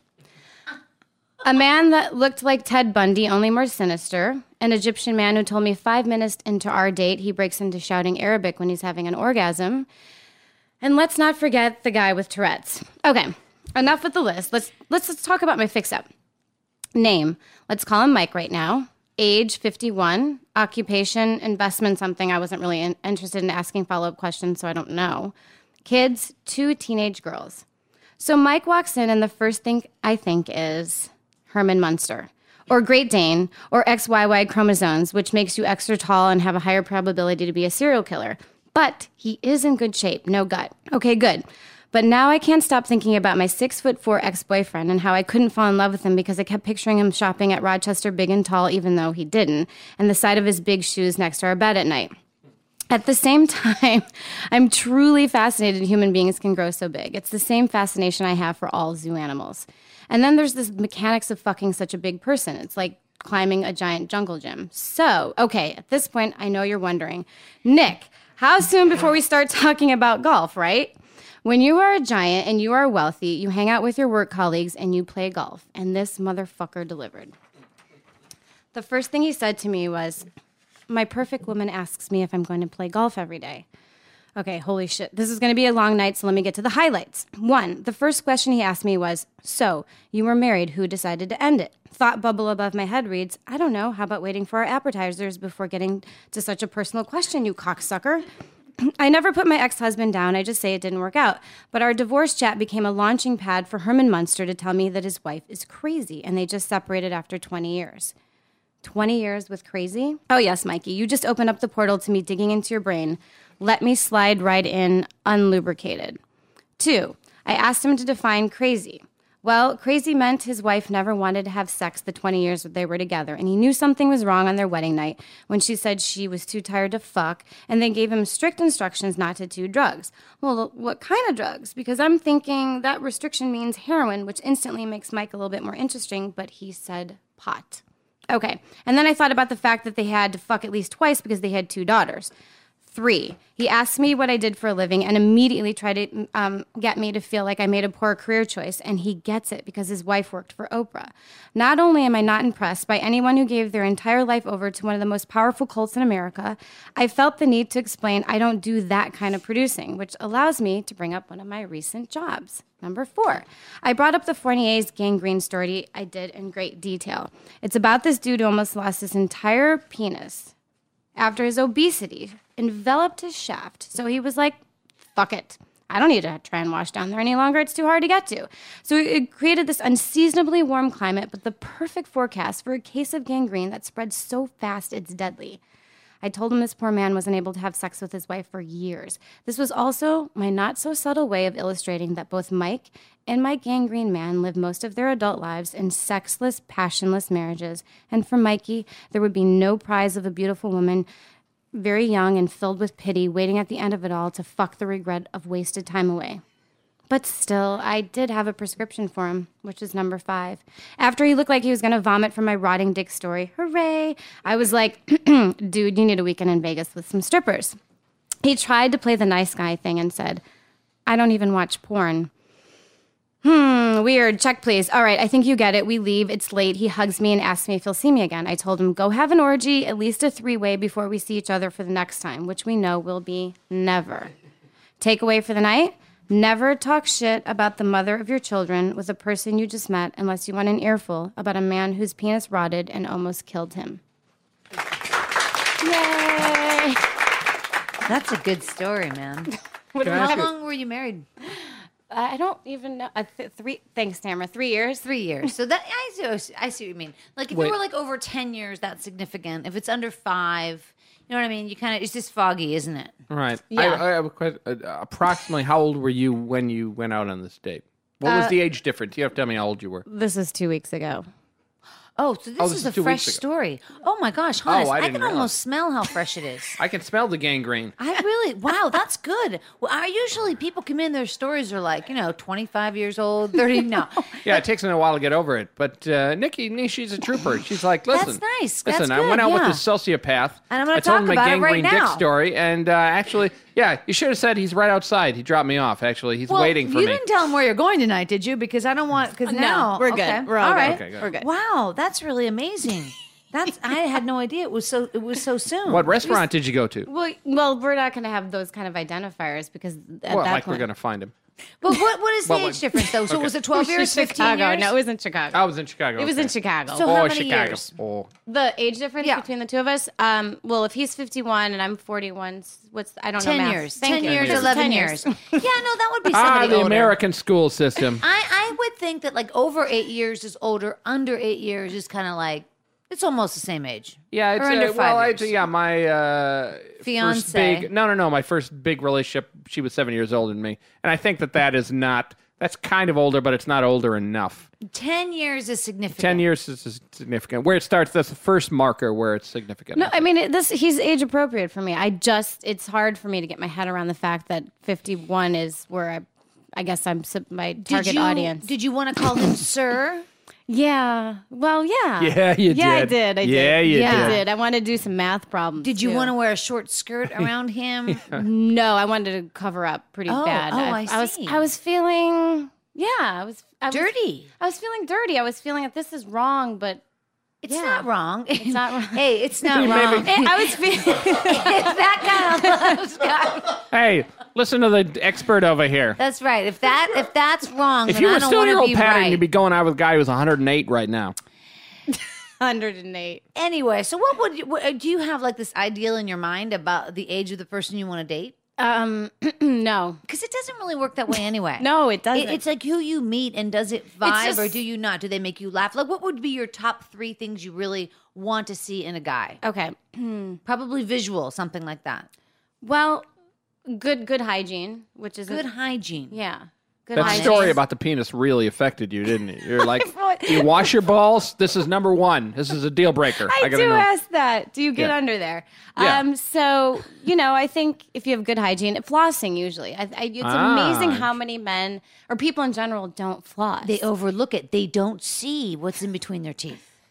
Speaker 5: A man that looked like Ted Bundy, only more sinister, an Egyptian man who told me five minutes into our date he breaks into shouting Arabic when he's having an orgasm. And let's not forget the guy with Tourette's. Okay, enough with the list. Let's let's, let's talk about my fix-up. Name. Let's call him Mike right now. Age, fifty-one. Occupation, investment, something I wasn't really in, interested in asking follow-up questions, so I don't know. Kids, two teenage girls. So Mike walks in, and the first thing I think is Herman Munster, or Great Dane, or X Y Y chromosomes, which makes you extra tall and have a higher probability to be a serial killer. But he is in good shape, no gut. Okay, good. But now I can't stop thinking about my six foot four ex-boyfriend and how I couldn't fall in love with him because I kept picturing him shopping at Rochester Big and Tall, even though he didn't, and the sight of his big shoes next to our bed at night. At the same time, I'm truly fascinated human beings can grow so big. It's the same fascination I have for all zoo animals. And then there's this mechanics of fucking such a big person. It's like climbing a giant jungle gym. So, okay, at this point, I know you're wondering, Nick, how soon before we start talking about golf, right? When you are a giant and you are wealthy, you hang out with your work colleagues and you play golf. And this motherfucker delivered. The first thing he said to me was, my perfect woman asks me if I'm going to play golf every day. Okay, holy shit. This is going to be a long night, so let me get to the highlights. One, the first question he asked me was, so, you were married, who decided to end it? Thought bubble above my head reads, I don't know, how about waiting for our appetizers before getting to such a personal question, you cocksucker? I never put my ex-husband down, I just say it didn't work out. But our divorce chat became a launching pad for Herman Munster to tell me that his wife is crazy, and they just separated after twenty years. twenty years with crazy? Oh yes, Mikey, you just opened up the portal to me digging into your brain. Let me slide right in, unlubricated. Two, I asked him to define crazy. Well, crazy meant his wife never wanted to have sex the twenty years that they were together, and he knew something was wrong on their wedding night when she said she was too tired to fuck, and they gave him strict instructions not to do drugs. Well, what kind of drugs? Because I'm thinking that restriction means heroin, which instantly makes Mike a little bit more interesting, but he said pot. Okay, and then I thought about the fact that they had to fuck at least twice because they had two daughters. Three, he asked me what I did for a living and immediately tried to um, get me to feel like I made a poor career choice, and he gets it because his wife worked for Oprah. Not only am I not impressed by anyone who gave their entire life over to one of the most powerful cults in America, I felt the need to explain I don't do that kind of producing, which allows me to bring up one of my recent jobs. Number four, I brought up the Fournier's gangrene story I did in great detail. It's about this dude who almost lost his entire penis after his obesity enveloped his shaft. So he was like, fuck it. I don't need to try and wash down there any longer. It's too hard to get to. So it created this unseasonably warm climate, but the perfect forecast for a case of gangrene that spreads so fast it's deadly. I told him this poor man wasn't able to have sex with his wife for years. This was also my not-so-subtle way of illustrating that both Mike and my gangrene man live most of their adult lives in sexless, passionless marriages. And for Mikey, there would be no prize of a beautiful woman, very young and filled with pity, waiting at the end of it all to fuck the regret of wasted time away. But still, I did have a prescription for him, which is number five. After he looked like he was going to vomit from my rotting dick story, hooray, I was like, dude, you need a weekend in Vegas with some strippers. He tried to play the nice guy thing and said, I don't even watch porn. Hmm, weird. Check, please. All right, I think you get it. We leave. It's late. He hugs me and asks me if he'll see me again. I told him, go have an orgy, at least a three-way, before we see each other for the next time, which we know will be never. Takeaway for the night? Never talk shit about the mother of your children with a person you just met unless you want an earful about a man whose penis rotted and almost killed him. Yay!
Speaker 1: That's a good story, man.
Speaker 3: Can I
Speaker 1: How
Speaker 3: ask you-
Speaker 1: long were you married?
Speaker 5: I don't even know. Uh, th- three. Thanks, Tamara. Three years.
Speaker 1: Three years. So that I see. I see what you mean. Like if
Speaker 3: Wait.
Speaker 1: you were like over ten years, that's significant. If it's under five, you know what I mean. You kind of it's just foggy, isn't it?
Speaker 3: Right.
Speaker 5: Yeah.
Speaker 3: I, I have a question. Uh, approximately how old were you when you went out on this date? What was
Speaker 5: Uh,
Speaker 3: the age difference? You have to tell me how old you were.
Speaker 5: This is two weeks ago.
Speaker 1: Oh, so this,
Speaker 3: Oh, this
Speaker 1: is
Speaker 3: is
Speaker 1: a
Speaker 3: two
Speaker 1: fresh
Speaker 3: weeks ago.
Speaker 1: story. Oh my gosh, Hans,
Speaker 3: Oh, I
Speaker 1: I,
Speaker 3: didn't
Speaker 1: can
Speaker 3: realize.
Speaker 1: almost smell how fresh it is.
Speaker 3: I can smell the gangrene.
Speaker 1: I really, wow, that's good. Well, I usually people come in, their stories are like, you know, twenty-five years old, thirty. No,
Speaker 3: Yeah, it takes them a while to get over it. But uh, Nikki, Nikki, she's a trooper. She's like, listen.
Speaker 1: That's nice. That's
Speaker 3: Listen, I
Speaker 1: good,
Speaker 3: went out
Speaker 1: yeah.
Speaker 3: with this sociopath.
Speaker 1: And I'm gonna
Speaker 3: I told
Speaker 1: talk
Speaker 3: him my
Speaker 1: about it right
Speaker 3: gangrene dick
Speaker 1: now.
Speaker 3: story. And uh, actually, yeah, you should have said he's right outside. He dropped me off, actually. He's
Speaker 1: well,
Speaker 3: waiting for
Speaker 1: you
Speaker 3: me.
Speaker 1: didn't tell him where you're going tonight, did you? Because I don't want. Because
Speaker 5: No,
Speaker 1: now
Speaker 5: we're good.
Speaker 1: okay.
Speaker 5: We're all
Speaker 1: all
Speaker 5: good.
Speaker 1: right.
Speaker 3: Okay, good.
Speaker 5: We're good.
Speaker 1: Wow, that's really amazing. That's I had no idea it was so it was so soon.
Speaker 3: What restaurant did you go to?
Speaker 5: Well, well, we're not going to have those kind of identifiers because at
Speaker 3: Well,
Speaker 5: that
Speaker 3: like
Speaker 5: point,
Speaker 3: we're going to find him.
Speaker 1: But what what is the
Speaker 3: Well,
Speaker 1: age difference though? So
Speaker 3: okay.
Speaker 1: was it twelve years, fifteen
Speaker 5: Chicago.
Speaker 1: years?
Speaker 5: No, it was in Chicago.
Speaker 3: I was in Chicago.
Speaker 5: It was
Speaker 3: okay.
Speaker 5: in Chicago.
Speaker 1: So
Speaker 3: oh,
Speaker 1: how many
Speaker 3: Chicago.
Speaker 1: years?
Speaker 3: Oh.
Speaker 5: The age difference
Speaker 1: Yeah.
Speaker 5: between the two of us, um, well, if he's fifty-one and I'm forty-one, what's I don't know
Speaker 1: Ten
Speaker 5: math.
Speaker 1: years.
Speaker 5: Thank
Speaker 1: ten
Speaker 5: you.
Speaker 1: years,
Speaker 5: This is
Speaker 1: eleven
Speaker 5: ten
Speaker 1: years. yeah, no, that would be
Speaker 3: Ah,
Speaker 1: somebody
Speaker 3: the
Speaker 1: older.
Speaker 3: American school system.
Speaker 1: I, I would think that like over eight years is older, under eight years is kind of like it's almost the same age.
Speaker 3: Yeah, it's
Speaker 1: Or under
Speaker 3: uh, well, I,
Speaker 1: five years.
Speaker 3: yeah, my uh, first
Speaker 1: Fiancé.
Speaker 3: big no, no, no, my first big relationship. She was seven years older than me, and I think that that is not. That's kind of older, but it's not older enough.
Speaker 1: Ten years is significant.
Speaker 3: Ten years is is significant. Where it starts, that's the first marker where it's significant.
Speaker 5: No, I mean it, this. He's age appropriate for me. I just it's hard for me to get my head around the fact that fifty-one is where I, I guess I'm sub- my
Speaker 1: Did
Speaker 5: target
Speaker 1: you,
Speaker 5: audience.
Speaker 1: Did you want to call him sir?
Speaker 5: Yeah. Well, yeah.
Speaker 3: Yeah, you
Speaker 5: yeah, I
Speaker 3: did.
Speaker 5: did. I
Speaker 3: Yeah,
Speaker 5: did.
Speaker 3: you
Speaker 5: yeah, I
Speaker 3: did.
Speaker 5: did. I wanted to do some math problems.
Speaker 1: Did you
Speaker 5: too.
Speaker 1: want to wear a short skirt around him?
Speaker 5: No, I wanted to cover up pretty
Speaker 1: Oh,
Speaker 5: bad.
Speaker 1: oh, I
Speaker 5: was
Speaker 1: see.
Speaker 5: I was feeling yeah, I was I was,
Speaker 1: Dirty.
Speaker 5: I was feeling dirty. I was feeling that this is wrong, but
Speaker 1: It's
Speaker 5: Yeah.
Speaker 1: not wrong. It's
Speaker 5: not wrong.
Speaker 1: Hey, it's not
Speaker 3: You made
Speaker 1: wrong.
Speaker 3: me-
Speaker 5: I was feeling
Speaker 1: If that kind of loves guy.
Speaker 3: Hey, listen to the expert over here.
Speaker 1: That's right. If that if that's wrong,
Speaker 3: If
Speaker 1: then
Speaker 3: you
Speaker 1: I
Speaker 3: were
Speaker 1: don't
Speaker 3: still
Speaker 1: want
Speaker 3: your
Speaker 1: to
Speaker 3: old
Speaker 1: be
Speaker 3: pattern,
Speaker 1: right.
Speaker 3: you'd be going out with a guy who's one hundred eight right now.
Speaker 5: one hundred eight.
Speaker 1: Anyway, so what would you, what, do you have like this ideal in your mind about the age of the person you want to date?
Speaker 5: Um no.
Speaker 1: Because it doesn't really work that way anyway.
Speaker 5: No, it doesn't.
Speaker 1: It, it's like who you meet and does it vibe
Speaker 5: just-
Speaker 1: or do you not? Do they make you laugh? Like, what would be your top three things you really want to see in a guy?
Speaker 5: Okay.
Speaker 1: Probably visual, something like that.
Speaker 5: Well, good good hygiene, which is
Speaker 1: Good hygiene.
Speaker 5: yeah. Good
Speaker 3: That
Speaker 5: hygiene.
Speaker 3: story about the penis really affected you, didn't it? You're like, you wash your balls? This is number one. This is a deal breaker.
Speaker 5: I,
Speaker 3: gotta
Speaker 5: do
Speaker 3: know.
Speaker 5: ask that. Do you get
Speaker 3: Yeah.
Speaker 5: under there?
Speaker 3: Yeah.
Speaker 5: Um, so, you know, I think if you have good hygiene, flossing usually. I, I, it's
Speaker 3: Ah.
Speaker 5: amazing how many men or people in general don't floss.
Speaker 1: They overlook it. They don't see what's in between their teeth.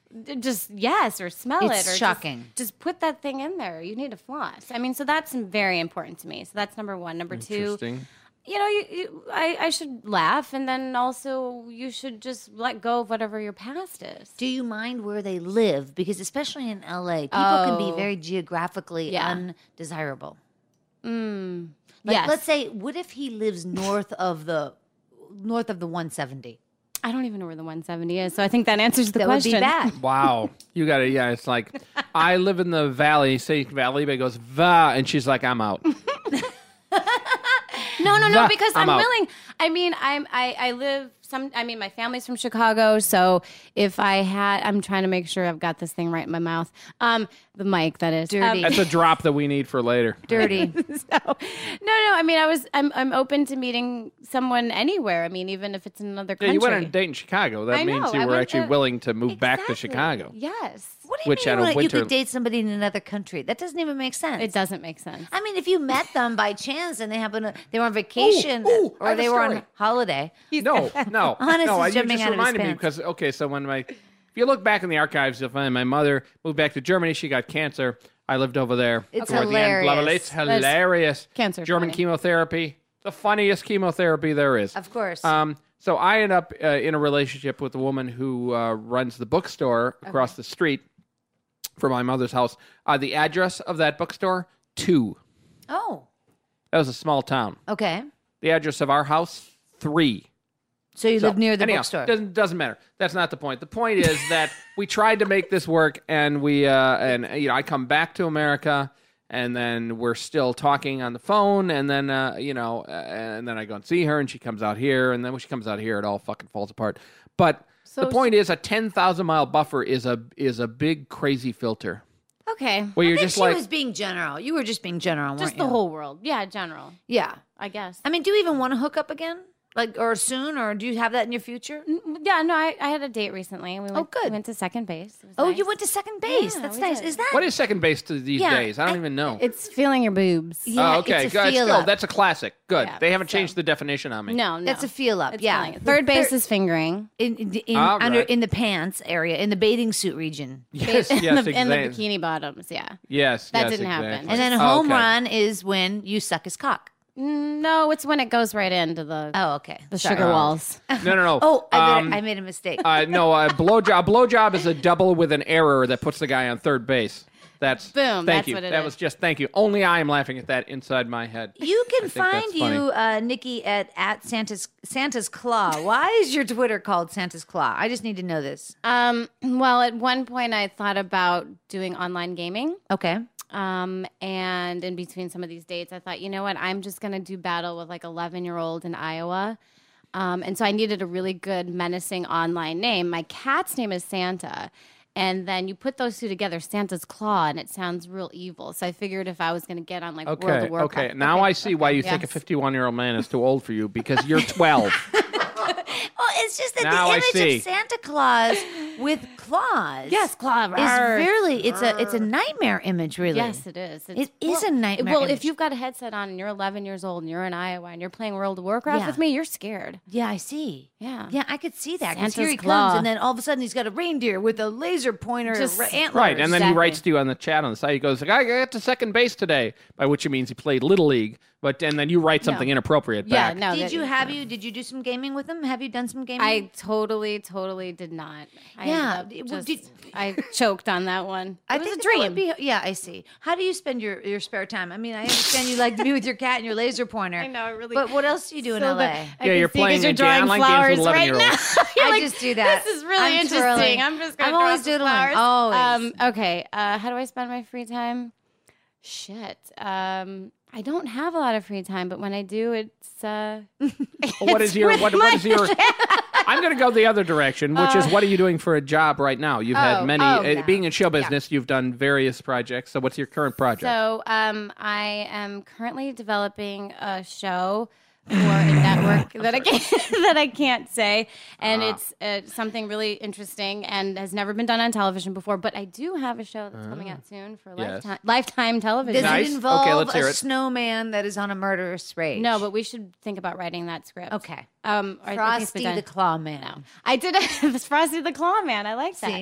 Speaker 5: Just yes, or smell
Speaker 1: It's
Speaker 5: it, or
Speaker 1: shocking.
Speaker 5: Just, just put that thing in there. You need to floss. I mean, so that's very important to me. So that's number one. Number two,
Speaker 3: Interesting.
Speaker 5: you know, you, you, I, I should laugh, and then also you should just let go of whatever your past is.
Speaker 1: Do you mind where they live? Because especially in L A, people can be
Speaker 5: Oh.
Speaker 1: very geographically
Speaker 5: Yeah.
Speaker 1: undesirable.
Speaker 5: Mm.
Speaker 1: Like,
Speaker 5: Yes.
Speaker 1: let's say, what if he lives north of the north of the one seventy?
Speaker 5: I don't even know where the one seventy is, so I think that answers the
Speaker 1: That
Speaker 5: question.
Speaker 1: would be bad.
Speaker 3: Wow. You got to, yeah, it's like, I live in the valley, say valley, but it goes, va, and she's like, I'm out.
Speaker 5: No, no, no,
Speaker 3: Va,
Speaker 5: because
Speaker 3: I'm
Speaker 5: I'm,
Speaker 3: out.
Speaker 5: willing. I mean, I'm I, I live some I mean my family's from Chicago, so if I had I'm trying to make sure I've got this thing right in my mouth. Um the mic that is.
Speaker 1: Dirty.
Speaker 5: Um,
Speaker 3: That's a drop that we need for later.
Speaker 1: Dirty.
Speaker 5: so, no, no, I mean I was I'm I'm open to meeting someone anywhere. I mean, even if it's in another
Speaker 3: Yeah,
Speaker 5: country.
Speaker 3: you went on a date in Chicago. That
Speaker 5: I
Speaker 3: means
Speaker 5: know,
Speaker 3: you
Speaker 5: I
Speaker 3: were
Speaker 5: went
Speaker 3: actually
Speaker 5: to-
Speaker 3: willing to move back to
Speaker 5: Exactly.
Speaker 3: Chicago.
Speaker 5: Yes.
Speaker 1: What do you
Speaker 3: Which
Speaker 1: mean
Speaker 3: at a
Speaker 1: you, wanna- you
Speaker 3: winter-
Speaker 1: could date somebody in another country? That doesn't even make sense.
Speaker 5: It doesn't make sense.
Speaker 1: I mean, if you met them by chance and they happen to, they were on vacation
Speaker 3: Ooh, ooh, I
Speaker 1: or
Speaker 3: have a
Speaker 1: they were on
Speaker 3: story.
Speaker 1: holiday.
Speaker 3: No, no,
Speaker 1: Honest
Speaker 3: no.
Speaker 1: is
Speaker 3: You
Speaker 1: jumping
Speaker 3: just
Speaker 1: out of his
Speaker 3: reminded me
Speaker 1: pants.
Speaker 3: because okay, so when my if you look back in the archives, you'll find my mother moved back to Germany. She got cancer. I lived over there.
Speaker 1: It's
Speaker 3: toward the end. Blah, blah, blah. It's
Speaker 1: hilarious.
Speaker 3: hilarious.
Speaker 5: Cancer
Speaker 3: German
Speaker 5: funny.
Speaker 3: chemotherapy, the funniest chemotherapy there is.
Speaker 1: Of course.
Speaker 3: Um, so I end up uh, in a relationship with a woman who uh, runs the bookstore across the street from my mother's house. Uh, the address of that bookstore, two.
Speaker 1: oh,
Speaker 3: That was a small town.
Speaker 1: okay.
Speaker 3: The address of our house, three.
Speaker 1: So you
Speaker 3: So,
Speaker 1: live near the
Speaker 3: anyhow,
Speaker 1: bookstore.
Speaker 3: Doesn't doesn't matter. That's not the point. The point is that we tried to make this work, and we uh, and you know I come back to America, and then we're still talking on the phone, and then uh, you know, uh, and then I go and see her, and she comes out here, and then when she comes out here, it all fucking falls apart. But
Speaker 5: So-
Speaker 3: the point is, a ten thousand mile buffer is a is a big crazy filter
Speaker 5: Okay.
Speaker 3: where
Speaker 1: I
Speaker 3: you're
Speaker 1: think
Speaker 3: just
Speaker 1: she
Speaker 3: like
Speaker 1: was being general. You were just being general,
Speaker 5: Just
Speaker 1: weren't
Speaker 5: the
Speaker 1: you?
Speaker 5: whole world. Yeah, general.
Speaker 1: Yeah.
Speaker 5: I guess.
Speaker 1: I mean, do you even want to hook up again? Like, or soon? Or do you have that in your future?
Speaker 5: Yeah, no, I, I had a date recently. We went,
Speaker 1: Oh, good.
Speaker 5: We went to second base. It was
Speaker 1: Oh,
Speaker 5: nice.
Speaker 1: you went to second base.
Speaker 5: Yeah,
Speaker 1: That's
Speaker 5: we
Speaker 1: nice.
Speaker 5: did.
Speaker 1: Is that?
Speaker 3: what is second base to these
Speaker 1: Yeah,
Speaker 3: days? I don't
Speaker 1: I-
Speaker 3: even know.
Speaker 5: It's feeling your boobs.
Speaker 1: Yeah,
Speaker 3: oh, okay,
Speaker 1: it's a
Speaker 3: good.
Speaker 1: feel
Speaker 3: Still,
Speaker 1: up.
Speaker 3: that's a classic. Good.
Speaker 5: Yeah,
Speaker 3: they haven't
Speaker 5: so-
Speaker 3: changed the definition on me.
Speaker 5: No, no.
Speaker 1: That's a feel up.
Speaker 5: It's
Speaker 1: yeah.
Speaker 5: feeling it. Third base is fingering.
Speaker 1: in in, in,
Speaker 3: Ah,
Speaker 1: under,
Speaker 3: right.
Speaker 1: in the pants area, in the bathing suit region.
Speaker 3: Yes,
Speaker 5: in,
Speaker 3: yes,
Speaker 5: the, in the
Speaker 3: exactly.
Speaker 5: bikini bottoms, yeah.
Speaker 3: Yes,
Speaker 5: That
Speaker 3: yes,
Speaker 5: didn't happen.
Speaker 3: exactly.
Speaker 1: And then
Speaker 3: Oh,
Speaker 1: home
Speaker 3: okay.
Speaker 1: run is when you suck his cock.
Speaker 5: No, it's when it goes right into the
Speaker 1: Oh, okay.
Speaker 5: the
Speaker 1: Sorry.
Speaker 5: sugar walls.
Speaker 3: No, no, no.
Speaker 1: Oh, I,
Speaker 3: Um,
Speaker 1: made, I made a mistake.
Speaker 3: uh, no, a blowjob. Blowjob is a double with an error that puts the guy on third base. That's
Speaker 5: Boom,
Speaker 3: Thank
Speaker 5: that's
Speaker 3: you.
Speaker 5: what it
Speaker 3: that
Speaker 5: is.
Speaker 3: was just thank you. Only I am laughing at that inside my head.
Speaker 1: You can
Speaker 3: think that's
Speaker 1: find
Speaker 3: funny.
Speaker 1: you, uh, Nikki, at, at Santa's Santa's Claw. Why is your Twitter called Santa's Claw? I just need to know this.
Speaker 5: Um, well, at one point I thought about doing online gaming.
Speaker 1: Okay.
Speaker 5: Um, and in between some of these dates, I thought, you know what, I'm just gonna do battle with like eleven year old in Iowa. Um, and so I needed a really good menacing online name. My cat's name is Santa. And then you put those two together, Santa's Claw, and it sounds real evil. So I figured if I was going to get on like World
Speaker 3: Okay,
Speaker 5: of Warcraft.
Speaker 3: okay. Now I see why you think a
Speaker 5: Yes.
Speaker 3: fifty-one year old man is too old for you because you're twelve.
Speaker 1: Well, it's just that
Speaker 3: Now
Speaker 1: the
Speaker 3: I
Speaker 1: image
Speaker 3: see.
Speaker 1: of Santa Claus with claws.
Speaker 5: Yes, claw.
Speaker 1: Is
Speaker 5: rawr.
Speaker 1: really it's a it's a nightmare image. Really.
Speaker 5: Yes, it is. It's,
Speaker 1: It is a nightmare
Speaker 5: Well,
Speaker 1: image.
Speaker 5: if you've got a headset on and you're eleven years old and you're in Iowa and you're playing World of Warcraft
Speaker 1: Yeah.
Speaker 5: with me, you're scared.
Speaker 1: Yeah, I see.
Speaker 5: Yeah.
Speaker 1: Yeah, I could see that. Because
Speaker 5: Santa's
Speaker 1: here he
Speaker 5: claw.
Speaker 1: comes, and then all of a sudden he's got a reindeer with a laser pointer
Speaker 5: Just-
Speaker 1: ra- antlers.
Speaker 3: Right, and then he
Speaker 5: Exactly.
Speaker 3: writes to you on the chat on the side. He goes, "I got to second base today," by which he means he played little league. But and then you write something inappropriate
Speaker 5: Yeah,
Speaker 3: back.
Speaker 5: no.
Speaker 1: Did
Speaker 5: that-
Speaker 1: you have you? Did you do some gaming with him? Have you done some gaming?
Speaker 5: I totally, totally did not. I
Speaker 1: Yeah,
Speaker 5: ended up
Speaker 1: well,
Speaker 5: just-
Speaker 1: did-
Speaker 5: I choked on that one.
Speaker 1: I
Speaker 5: It was
Speaker 1: think
Speaker 5: a
Speaker 1: that
Speaker 5: dream.
Speaker 1: would be, yeah, I see. How do you spend your, your spare time? I mean, I understand you like to be with your cat and your laser pointer.
Speaker 5: I know, it really-
Speaker 1: But what else do you do in
Speaker 5: So
Speaker 1: L A?
Speaker 5: the- I
Speaker 3: Yeah,
Speaker 5: can
Speaker 3: you're
Speaker 5: see 'cause
Speaker 3: playing
Speaker 5: you're
Speaker 3: a
Speaker 5: drawing
Speaker 3: online games with
Speaker 5: flowers right now.
Speaker 3: eleven-year-olds.
Speaker 5: You're
Speaker 1: I
Speaker 5: like,
Speaker 1: just do that.
Speaker 5: This is really
Speaker 1: I'm
Speaker 5: interesting.
Speaker 1: twirling.
Speaker 5: I'm just gonna
Speaker 1: I'm
Speaker 5: draw
Speaker 1: always
Speaker 5: some
Speaker 1: doodling.
Speaker 5: flowers.
Speaker 1: Always.
Speaker 5: Um, okay. Uh, how do I spend my free time? Shit. Um, I don't have a lot of free time, but when I do, it's uh,
Speaker 3: What is your what, what is your? I'm going to go the other direction, which is what are you doing for a job right now? You've had
Speaker 5: oh,
Speaker 3: many,
Speaker 5: oh,
Speaker 3: uh,
Speaker 5: yeah.
Speaker 3: being in show business, you've done various projects. So what's your current project?
Speaker 5: So um, I am currently developing a show for a network that I can't that I can't say, and it's uh, something really interesting and has never been done on television before. But I do have a show that's coming out soon for
Speaker 3: Yes.
Speaker 5: lifetime lifetime television.
Speaker 1: Does
Speaker 3: Nice.
Speaker 1: it
Speaker 3: Okay,
Speaker 1: involve
Speaker 3: let's hear
Speaker 1: a
Speaker 3: it.
Speaker 1: snowman that is on a murderous rage?
Speaker 5: No, but we should think about writing that script.
Speaker 1: Okay.
Speaker 5: Um, or I think it's
Speaker 1: Frosty
Speaker 5: been
Speaker 1: the
Speaker 5: done.
Speaker 1: Claw Man.
Speaker 5: I did this Frosty the Claw Man. I like that.
Speaker 1: See?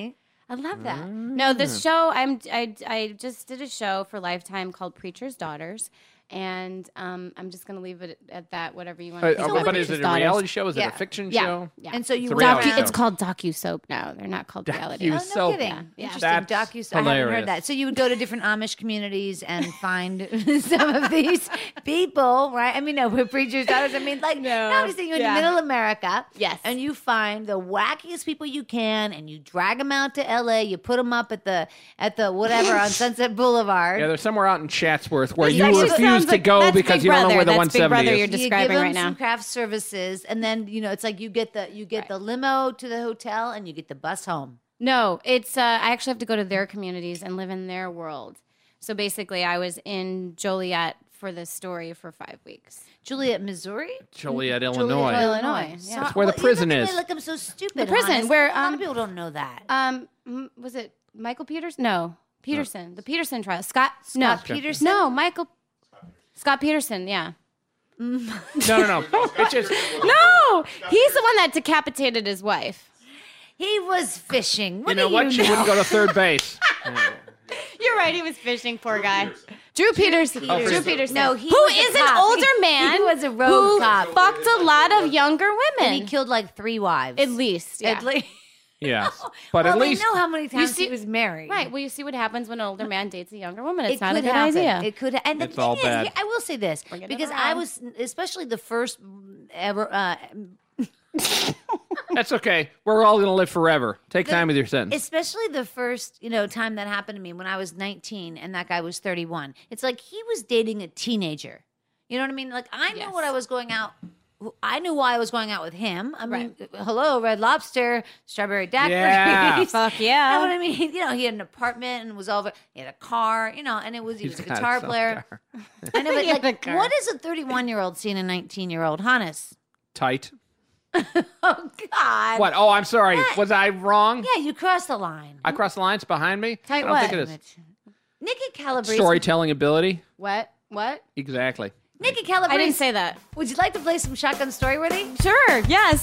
Speaker 5: I love that. No, this show, I'm, I, I just did a show for Lifetime called Preacher's Daughters. And um, I'm just going to leave it at that, whatever you want to
Speaker 3: Uh,
Speaker 5: think
Speaker 3: uh,
Speaker 5: about
Speaker 3: but is
Speaker 5: Preacher's
Speaker 3: it a
Speaker 5: Daughters.
Speaker 3: reality show? Is
Speaker 1: Yeah.
Speaker 3: it a fiction
Speaker 5: Yeah.
Speaker 3: show?
Speaker 5: Yeah.
Speaker 1: And so you
Speaker 3: It's a
Speaker 1: went
Speaker 3: reality
Speaker 5: Docu-
Speaker 3: show.
Speaker 5: it's called docu-soap now. They're not called reality.
Speaker 3: Docu-
Speaker 1: Oh, no
Speaker 3: So-
Speaker 1: kidding.
Speaker 5: Yeah.
Speaker 1: Interesting.
Speaker 3: That's
Speaker 1: Docu. I haven't
Speaker 3: hilarious.
Speaker 1: heard that. So you would go to different Amish communities and find some of these people, right? I mean, no, we're preachers' daughters. I mean, like, no, I'm just saying you're in
Speaker 5: Yeah.
Speaker 1: the middle of America.
Speaker 5: Yes.
Speaker 1: And you find the wackiest people you can, and you drag them out to L A. You put them up at the at the whatever on Sunset Boulevard.
Speaker 3: Yeah, they're somewhere out in Chatsworth where
Speaker 1: It
Speaker 3: you
Speaker 1: actually
Speaker 3: refuse
Speaker 5: sounds
Speaker 3: to
Speaker 5: like-
Speaker 3: go
Speaker 5: that's
Speaker 3: because
Speaker 5: Big
Speaker 3: you don't know
Speaker 5: Brother.
Speaker 3: where the
Speaker 5: That's
Speaker 3: one
Speaker 5: Big
Speaker 3: seventy
Speaker 5: Brother
Speaker 3: is.
Speaker 5: you're
Speaker 1: You give
Speaker 5: describing
Speaker 1: them
Speaker 5: right
Speaker 1: some
Speaker 5: now.
Speaker 1: craft services, and then you know it's like you get the you get the limo to the hotel, and you get the bus home.
Speaker 5: No, it's uh, I actually have to go to their communities and live in their world. So basically, I was in Joliet for this story for five weeks.
Speaker 1: Juliet, Missouri.
Speaker 3: Joliet,
Speaker 1: Joliet,
Speaker 3: Illinois.
Speaker 5: Illinois, yeah.
Speaker 3: That's where the
Speaker 1: Well,
Speaker 3: prison
Speaker 1: you're
Speaker 3: is.
Speaker 1: looking at me Like I'm so stupid.
Speaker 5: The prison,
Speaker 1: honest.
Speaker 5: where,
Speaker 1: a lot
Speaker 5: um,
Speaker 1: of people don't know that.
Speaker 5: Um, m- was it Michael Peters? No, Peterson. The Peterson trial. Scott. no,
Speaker 1: Scott Peterson?
Speaker 5: No, Michael. Scott Peterson. Yeah.
Speaker 3: No, no, no. It's just
Speaker 5: No, he's the one that decapitated his wife.
Speaker 1: He was fishing. What
Speaker 3: you know
Speaker 1: do
Speaker 3: what?
Speaker 1: You
Speaker 3: She
Speaker 1: know?
Speaker 3: wouldn't go to third base.
Speaker 5: You're right. He was fishing. Poor guy. Drew Peterson.
Speaker 3: Oh,
Speaker 5: Drew
Speaker 3: Peterson.
Speaker 5: Peterson.
Speaker 1: No, he
Speaker 5: who
Speaker 1: was a
Speaker 5: is an
Speaker 1: cop.
Speaker 5: older
Speaker 1: He-
Speaker 5: man.
Speaker 1: he was a rogue
Speaker 5: who
Speaker 1: cop.
Speaker 5: fucked a lot of younger women.
Speaker 1: And he killed like three wives.
Speaker 5: At least. Yeah.
Speaker 1: At least.
Speaker 3: Yes. But
Speaker 1: well,
Speaker 3: at least
Speaker 1: they know how many times
Speaker 5: see-
Speaker 1: he was married.
Speaker 5: Right. Well, you see what happens when an older man dates a younger woman. It's
Speaker 1: It
Speaker 5: not a
Speaker 1: could
Speaker 5: good
Speaker 1: happen.
Speaker 5: idea.
Speaker 1: It could, and the
Speaker 3: It's
Speaker 1: thing
Speaker 3: all
Speaker 1: is,
Speaker 3: bad.
Speaker 1: yeah, I will say this
Speaker 5: Bring it
Speaker 1: because I
Speaker 5: around.
Speaker 1: was, especially the first ever. Uh,
Speaker 3: that's okay. We're all going to live forever. Take time with your sentence.
Speaker 1: especially the first, you know, time that happened to me when I was nineteen and that guy was thirty-one. It's like he was dating a teenager. You know what I mean? Like I knew
Speaker 5: Yes.
Speaker 1: what I was going out. I knew why I was going out with him. I mean, hello, Red Lobster, strawberry daiquiris.
Speaker 3: Yeah.
Speaker 5: Fuck
Speaker 1: You
Speaker 5: yeah.
Speaker 1: know what I mean? You know, he had an apartment and was over. He had a car. You know, and it was he was
Speaker 3: He's
Speaker 1: a
Speaker 3: got
Speaker 1: guitar
Speaker 3: some
Speaker 1: player.
Speaker 3: car.
Speaker 1: I know, but
Speaker 5: He had
Speaker 1: like,
Speaker 5: a car.
Speaker 1: what is a thirty-one-year-old seeing a nineteen-year-old? Hannes.
Speaker 3: Tight.
Speaker 1: Oh God.
Speaker 3: What? Oh, I'm sorry. Was I wrong?
Speaker 1: Yeah, you crossed the line.
Speaker 3: I crossed the lines behind me?
Speaker 5: Tight
Speaker 3: I don't
Speaker 5: what?
Speaker 3: think it is.
Speaker 1: Nikki Calabrese.
Speaker 3: Storytelling ability?
Speaker 5: What? What?
Speaker 3: Exactly.
Speaker 1: Nikki Calabrese.
Speaker 5: I didn't say that.
Speaker 1: Would you like to play some Shotgun Storyworthy?
Speaker 5: Sure. Yes.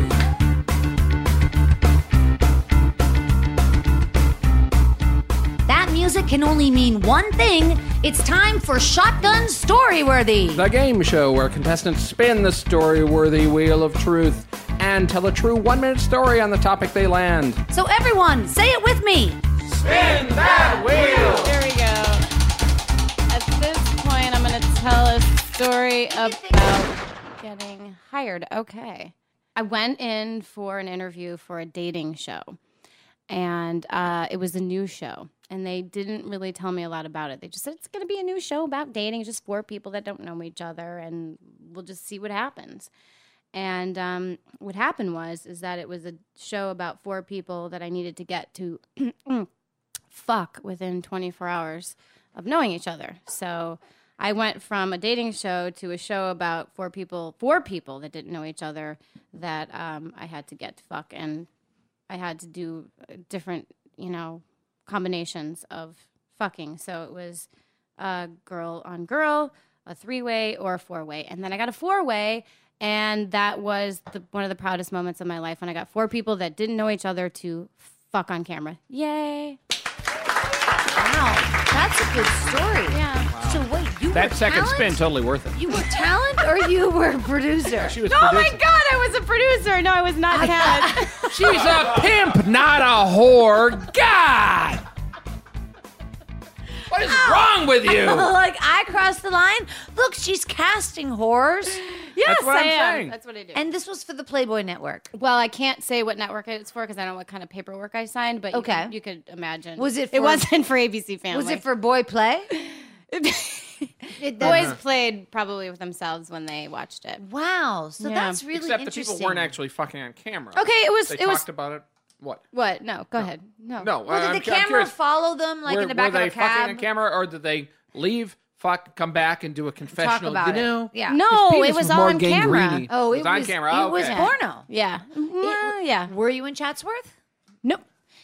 Speaker 1: That music can only mean one thing. It's time for Shotgun Storyworthy.
Speaker 3: The game show where contestants spin the story-worthy wheel of truth and tell a true one-minute story on the topic they land.
Speaker 1: So everyone, say it with me.
Speaker 3: Spin that wheel!
Speaker 5: There we go. At this point, I'm going to tell a story about getting hired. Okay. I went in for an interview for a dating show, and uh, it was a new show. And they didn't really tell me a lot about it. They just said it's going to be a new show about dating, just four people that don't know each other, and we'll just see what happens. And um, what happened was is that it was a show about four people that I needed to get to fuck within twenty-four hours of knowing each other. So I went from a dating show to a show about four people, four people that didn't know each other that um, I had to get to fuck, and I had to do different, you know, combinations of fucking. So it was a girl on girl, a three-way, or a four-way. And then I got a four-way, and that was the, one of the proudest moments of my life when I got four people that didn't know each other to fuck on camera. Yay.
Speaker 1: Wow, that's a good story.
Speaker 5: Yeah.
Speaker 1: So wait, you
Speaker 3: That
Speaker 1: were
Speaker 3: second
Speaker 1: talent?
Speaker 3: spin, totally worth it.
Speaker 1: You were talent or you were a producer?
Speaker 3: She was
Speaker 5: Oh my
Speaker 3: producing.
Speaker 5: God, I was a producer. No, I was not talent.
Speaker 3: She's a pimp, not a whore. God! What is wrong with you?
Speaker 1: Like I crossed the line. Look, she's casting whores.
Speaker 5: Yes,
Speaker 3: That's what
Speaker 5: I
Speaker 3: I'm
Speaker 5: am.
Speaker 3: saying.
Speaker 5: That's what I do.
Speaker 1: And this was for the Playboy Network.
Speaker 5: Well, I can't say what network it's for because I don't know what kind of paperwork I signed, but
Speaker 1: Okay.
Speaker 5: you, could, you could imagine.
Speaker 1: Was it
Speaker 5: It
Speaker 1: for-
Speaker 5: wasn't for A B C Family.
Speaker 1: Was it for Boy Play? It-
Speaker 5: Boys played probably with themselves when they watched it.
Speaker 1: Wow. So
Speaker 5: Yeah.
Speaker 1: that's really
Speaker 3: Except the
Speaker 1: interesting.
Speaker 3: people weren't actually fucking on camera.
Speaker 5: Okay, it was.
Speaker 3: They
Speaker 5: it was.
Speaker 3: talked about it. What?
Speaker 5: What? No, go ahead. No.
Speaker 3: No.
Speaker 1: Well, did
Speaker 3: I'm,
Speaker 1: the
Speaker 3: I'm
Speaker 1: camera
Speaker 3: curious.
Speaker 1: follow them like
Speaker 3: were,
Speaker 1: in the back
Speaker 3: were
Speaker 1: of
Speaker 3: they
Speaker 1: a cab?
Speaker 3: fucking on camera, or did they leave, fuck, come back, and do a
Speaker 1: Talk
Speaker 3: confessional?
Speaker 1: about
Speaker 3: you know?
Speaker 1: it. Yeah.
Speaker 5: No,
Speaker 3: His
Speaker 5: it
Speaker 3: penis
Speaker 5: was
Speaker 3: was
Speaker 5: all
Speaker 3: more
Speaker 5: on camera.
Speaker 3: gangreney.
Speaker 1: Oh,
Speaker 3: It
Speaker 1: it
Speaker 3: was on
Speaker 1: was
Speaker 3: camera.
Speaker 1: It
Speaker 3: Oh,
Speaker 1: was
Speaker 3: okay.
Speaker 1: porno.
Speaker 5: Yeah. Well, yeah.
Speaker 1: Were you in Chatsworth?
Speaker 5: Nope.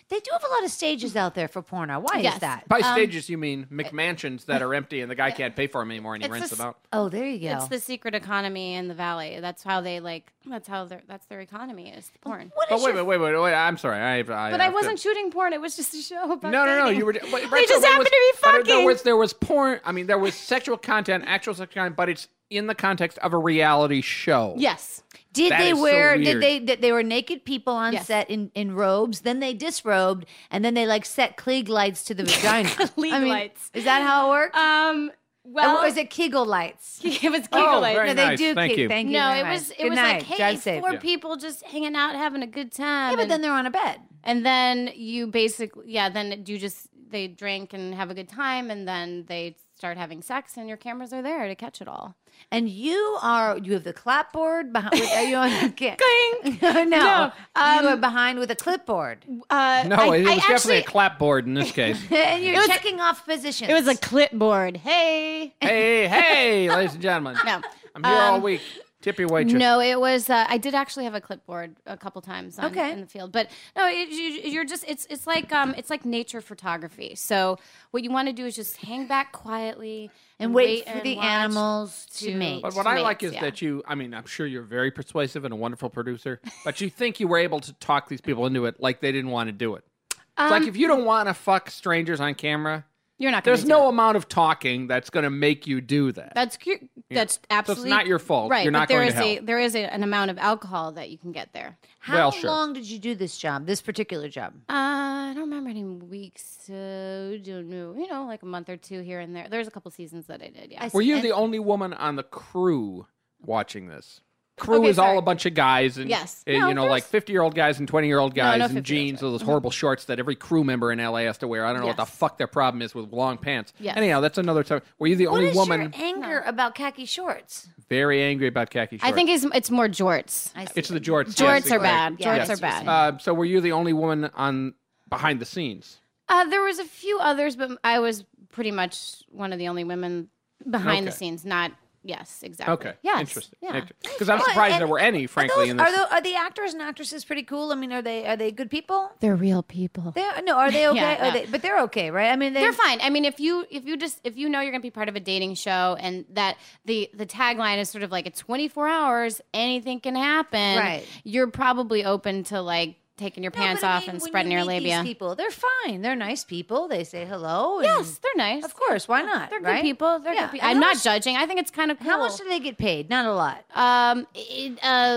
Speaker 1: They do have a lot of stages out there for porno. Why
Speaker 5: Yes.
Speaker 1: is that?
Speaker 3: By stages, you mean McMansions that are empty and the guy can't pay for them anymore and he
Speaker 5: It's
Speaker 3: rents
Speaker 5: a
Speaker 3: them out.
Speaker 1: Oh, there you go.
Speaker 5: It's the secret economy in the valley. That's how they like. That's how their that's their economy is porn.
Speaker 1: What
Speaker 3: But
Speaker 1: is
Speaker 3: wait,
Speaker 1: your
Speaker 3: wait, wait, wait, wait. I'm sorry. I, I
Speaker 5: But
Speaker 3: have
Speaker 5: I
Speaker 3: to-
Speaker 5: wasn't shooting porn. It was just a show about.
Speaker 3: No, no, no.
Speaker 5: dating.
Speaker 3: You were. But,
Speaker 5: They
Speaker 3: right,
Speaker 5: just
Speaker 3: so there
Speaker 5: happened
Speaker 3: was-
Speaker 5: to be
Speaker 3: but
Speaker 5: fucking.
Speaker 3: There was there was porn. I mean, there was sexual content, actual sexual content, but it's in the context of a reality show.
Speaker 5: Yes.
Speaker 1: Did
Speaker 3: That
Speaker 1: they
Speaker 3: is so
Speaker 1: wear? Did
Speaker 3: weird.
Speaker 1: they? That they were naked people on
Speaker 5: Yes.
Speaker 1: set in, in robes. Then they disrobed, and then they like set Klieg lights to the vagina.
Speaker 5: Klieg
Speaker 1: I mean,
Speaker 5: lights.
Speaker 1: Is that how it worked?
Speaker 5: Um. Well,
Speaker 1: or is it Kegel lights?
Speaker 5: it was
Speaker 3: Oh,
Speaker 5: Kegel lights.
Speaker 3: very
Speaker 1: No, they
Speaker 3: nice.
Speaker 1: do.
Speaker 3: Thank
Speaker 1: Ke-
Speaker 3: you.
Speaker 1: Thank you.
Speaker 5: No,
Speaker 1: very
Speaker 5: it
Speaker 1: much.
Speaker 5: was it
Speaker 1: Good
Speaker 5: was
Speaker 1: night.
Speaker 5: like, hey,
Speaker 1: Drive safe.
Speaker 5: four
Speaker 3: Yeah.
Speaker 5: people just hanging out, having a good time.
Speaker 1: Yeah, but
Speaker 5: and,
Speaker 1: then they're on a bed.
Speaker 5: and then you basically, yeah, then you just they drink and have a good time, and then they start having sex, and your cameras are there to catch it all.
Speaker 1: And you are. You have the clapboard behind. Are you on the kit?
Speaker 5: Cling.
Speaker 1: no,
Speaker 5: No,
Speaker 1: you are behind with a clipboard,
Speaker 5: Uh,
Speaker 3: No,
Speaker 5: I,
Speaker 3: it was
Speaker 5: I
Speaker 3: definitely
Speaker 5: actually,
Speaker 3: a clapboard in this case.
Speaker 1: and you're
Speaker 5: was-
Speaker 1: checking off positions.
Speaker 5: It was a clipboard. Hey.
Speaker 3: hey, hey, ladies and gentlemen.
Speaker 5: No.
Speaker 3: I'm here all
Speaker 5: Um,
Speaker 3: week. Tip your waitress.
Speaker 5: No, it was. Uh, I did actually have a clipboard a couple times on,
Speaker 1: Okay.
Speaker 5: in the field, but no, it, you, you're just. It's it's like um, it's like nature photography. So what you want to do is just hang back quietly
Speaker 1: and wait for
Speaker 5: and
Speaker 1: the
Speaker 5: watch
Speaker 1: animals to,
Speaker 5: to-
Speaker 1: mate.
Speaker 3: But what
Speaker 5: to
Speaker 3: I like
Speaker 5: mates,
Speaker 3: is
Speaker 5: yeah.
Speaker 3: that you, I mean, I'm sure you're very persuasive and a wonderful producer, but you think you were able to talk these people into it like they didn't want to do it. It's
Speaker 5: Um,
Speaker 3: like if you don't want to fuck strangers on camera,
Speaker 5: You're not. Gonna
Speaker 3: there's
Speaker 5: do
Speaker 3: no
Speaker 5: it.
Speaker 3: amount of talking that's going to make you do that.
Speaker 5: That's cute. That's absolutely
Speaker 3: not your fault.
Speaker 5: Right,
Speaker 3: You're not
Speaker 5: but there
Speaker 3: going
Speaker 5: is
Speaker 3: to
Speaker 5: a
Speaker 3: hell.
Speaker 5: there is a, an amount of alcohol that you can get there.
Speaker 1: How
Speaker 3: Well, sure.
Speaker 1: long did you do this job? This particular job?
Speaker 5: Uh, I don't remember any weeks. Uh, don't know. You know, like a month or two here and there. There's a couple seasons that I did. Yeah.
Speaker 1: I
Speaker 3: Were you
Speaker 1: And-
Speaker 3: the only woman on the crew watching this? Crew
Speaker 5: Okay,
Speaker 3: is all
Speaker 5: sorry.
Speaker 3: a bunch of guys, and
Speaker 5: Yes.
Speaker 3: uh,
Speaker 5: No,
Speaker 3: you know,
Speaker 5: there's-
Speaker 3: like fifty-year-old guys and twenty-year-old guys
Speaker 5: no,
Speaker 3: in
Speaker 5: fifty-year-olds,
Speaker 3: jeans
Speaker 5: right.
Speaker 3: with those horrible shorts that every crew member in L A has to wear. I don't know what the
Speaker 5: Yes.
Speaker 3: fuck their problem is with long pants.
Speaker 5: Yes.
Speaker 3: Anyhow, that's another time. Were you the
Speaker 1: What
Speaker 3: only
Speaker 1: is
Speaker 3: woman
Speaker 1: your anger about khaki shorts?
Speaker 3: very angry about khaki shorts?
Speaker 5: I think it's it's more jorts.
Speaker 1: I see.
Speaker 3: it's the jorts.
Speaker 5: Jorts
Speaker 3: yes,
Speaker 5: are
Speaker 3: right.
Speaker 5: bad.
Speaker 1: Yeah,
Speaker 5: Jorts
Speaker 1: yes,
Speaker 5: are bad.
Speaker 3: Uh, so were you the only woman on behind the scenes?
Speaker 5: Uh, there was a few others, but I was pretty much one of the only women behind the
Speaker 3: Okay.
Speaker 5: scenes. Not yes, exactly.
Speaker 3: Okay,
Speaker 5: Yes.
Speaker 3: interesting.
Speaker 5: Yeah.
Speaker 3: Because I'm
Speaker 1: Well,
Speaker 3: surprised
Speaker 1: and-
Speaker 3: there were any,
Speaker 1: Are,
Speaker 3: frankly,
Speaker 1: those,
Speaker 3: in this.
Speaker 1: are, the, are the actors and actresses pretty cool? I mean, are they are they good people?
Speaker 5: They're real people.
Speaker 1: They no, are they okay?
Speaker 5: Yeah,
Speaker 1: Are
Speaker 5: no.
Speaker 1: they, but they're okay, right? I mean, they,
Speaker 5: They're fine. I mean, if you if you just if you know you're gonna be part of a dating show and that the the tagline is sort of like it's twenty-four hours, anything can happen.
Speaker 1: Right.
Speaker 5: You're probably open to like taking your
Speaker 1: No,
Speaker 5: pants
Speaker 1: but I
Speaker 5: off
Speaker 1: mean,
Speaker 5: and
Speaker 1: when
Speaker 5: spreading
Speaker 1: you
Speaker 5: your
Speaker 1: meet
Speaker 5: labia.
Speaker 1: These people, they're fine. They're nice people. They say hello. and-
Speaker 5: Yes, they're nice.
Speaker 1: of course. Why not?
Speaker 5: They're good
Speaker 1: right?
Speaker 5: people. They're
Speaker 1: Yeah.
Speaker 5: good people.
Speaker 1: And
Speaker 5: I'm
Speaker 1: how
Speaker 5: not
Speaker 1: much-
Speaker 5: judging. I think it's kind of cool.
Speaker 1: How much do they get paid? Not a lot.
Speaker 5: Um, it, uh,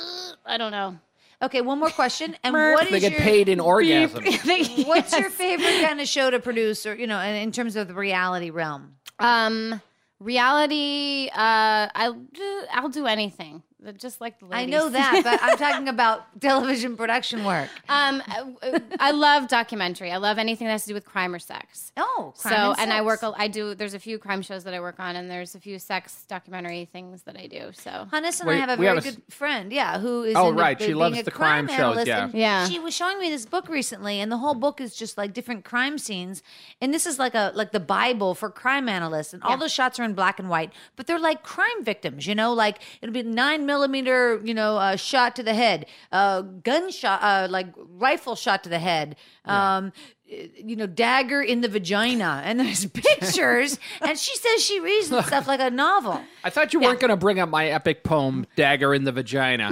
Speaker 5: I don't know.
Speaker 1: Okay, one more question. And what is
Speaker 3: they get
Speaker 1: your
Speaker 3: paid in orgasm.
Speaker 1: what's your favorite kind of show to produce, or you know, in, in terms of the reality realm?
Speaker 5: Um, reality. Uh, I'll do, I'll do anything. Just like the ladies.
Speaker 1: I know that, but I'm talking about television production work.
Speaker 5: Um, I, I love documentary. I love anything that has to do with crime or sex.
Speaker 1: Oh, crime
Speaker 5: so
Speaker 1: and
Speaker 5: and I
Speaker 1: sex.
Speaker 5: work. a- I do. There's a few crime shows that I work on, and there's a few sex documentary things that I do. So
Speaker 1: Hannes and I
Speaker 3: Wait,
Speaker 1: have a
Speaker 3: we
Speaker 1: very
Speaker 3: have a s-
Speaker 1: good friend, yeah, who is
Speaker 3: Oh,
Speaker 1: into
Speaker 3: right.
Speaker 1: be-
Speaker 3: She
Speaker 1: being
Speaker 3: loves
Speaker 1: a
Speaker 3: the crime shows,
Speaker 1: analyst,
Speaker 3: yeah.
Speaker 1: and
Speaker 5: Yeah.
Speaker 1: She was showing me this book recently, and the whole book is just like different crime scenes, and this is like a like the Bible for crime analysts, and all
Speaker 5: Yeah.
Speaker 1: those shots are in black and white, but they're like crime victims, you know, like it'll be nine millimeter, you know, uh, shot to the head, uh, gunshot, uh, like rifle shot to the head. Um, you know, dagger in the vagina, and there's pictures, and she says she reads this stuff like a novel.
Speaker 3: I thought you weren't going to bring up my epic poem, Dagger in the Vagina.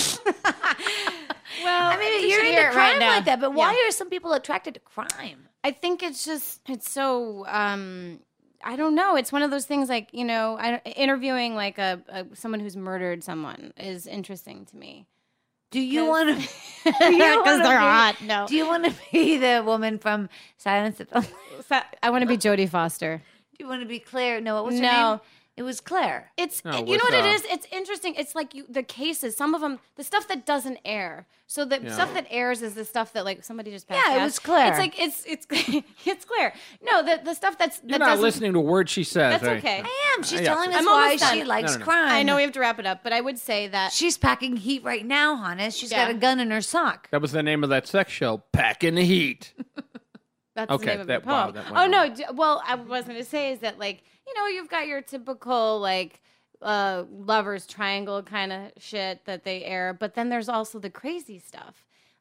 Speaker 5: well,
Speaker 1: I mean,
Speaker 5: you
Speaker 1: you're
Speaker 5: should
Speaker 1: into
Speaker 5: hear it
Speaker 1: crime
Speaker 5: right now.
Speaker 1: like that, but why
Speaker 5: Yeah.
Speaker 1: are some people attracted to crime?
Speaker 5: I think it's just it's so um I don't know. It's one of those things like, you know, I, interviewing like a, a someone who's murdered someone is interesting to me.
Speaker 1: Do you want to?
Speaker 5: Because they're hot. No.
Speaker 1: Do you want to be the woman from Silence of the? Do
Speaker 5: I want to be Jodie Foster.
Speaker 1: you want to be Claire? No, what was her
Speaker 5: No.
Speaker 1: name? It was Claire.
Speaker 5: It's
Speaker 3: No,
Speaker 5: you
Speaker 3: with,
Speaker 5: know what it
Speaker 3: uh,
Speaker 5: is. It's interesting. It's like you the cases. Some of them, the stuff that doesn't air. So the stuff that airs is the stuff that like somebody just passed.
Speaker 1: Yeah, it
Speaker 5: gas.
Speaker 1: was Claire.
Speaker 5: It's like it's it's it's Claire. No, the the stuff that's
Speaker 3: You're
Speaker 5: that
Speaker 3: not
Speaker 5: doesn't.
Speaker 3: listening to a word she says.
Speaker 5: That's
Speaker 3: are you?
Speaker 5: okay.
Speaker 1: I am. She's
Speaker 3: yeah.
Speaker 1: telling us
Speaker 5: I'm
Speaker 1: why
Speaker 5: almost done.
Speaker 1: she likes
Speaker 3: No, no, no.
Speaker 1: crime.
Speaker 5: I know we have to wrap it up, but I would say that
Speaker 1: She's packing heat right now, Hannes. She's got
Speaker 5: Yeah.
Speaker 1: a gun in her sock.
Speaker 3: That was the name of that sex show, Packing the Heat.
Speaker 5: that's
Speaker 3: Okay,
Speaker 5: the name of
Speaker 3: that-
Speaker 5: the
Speaker 3: wow,
Speaker 5: poem.
Speaker 3: that went
Speaker 5: oh no,
Speaker 3: wrong.
Speaker 5: d- well, I was going to say is that like you know you've got your typical like uh, lovers triangle kind of shit that they air, but then there's also the crazy stuff.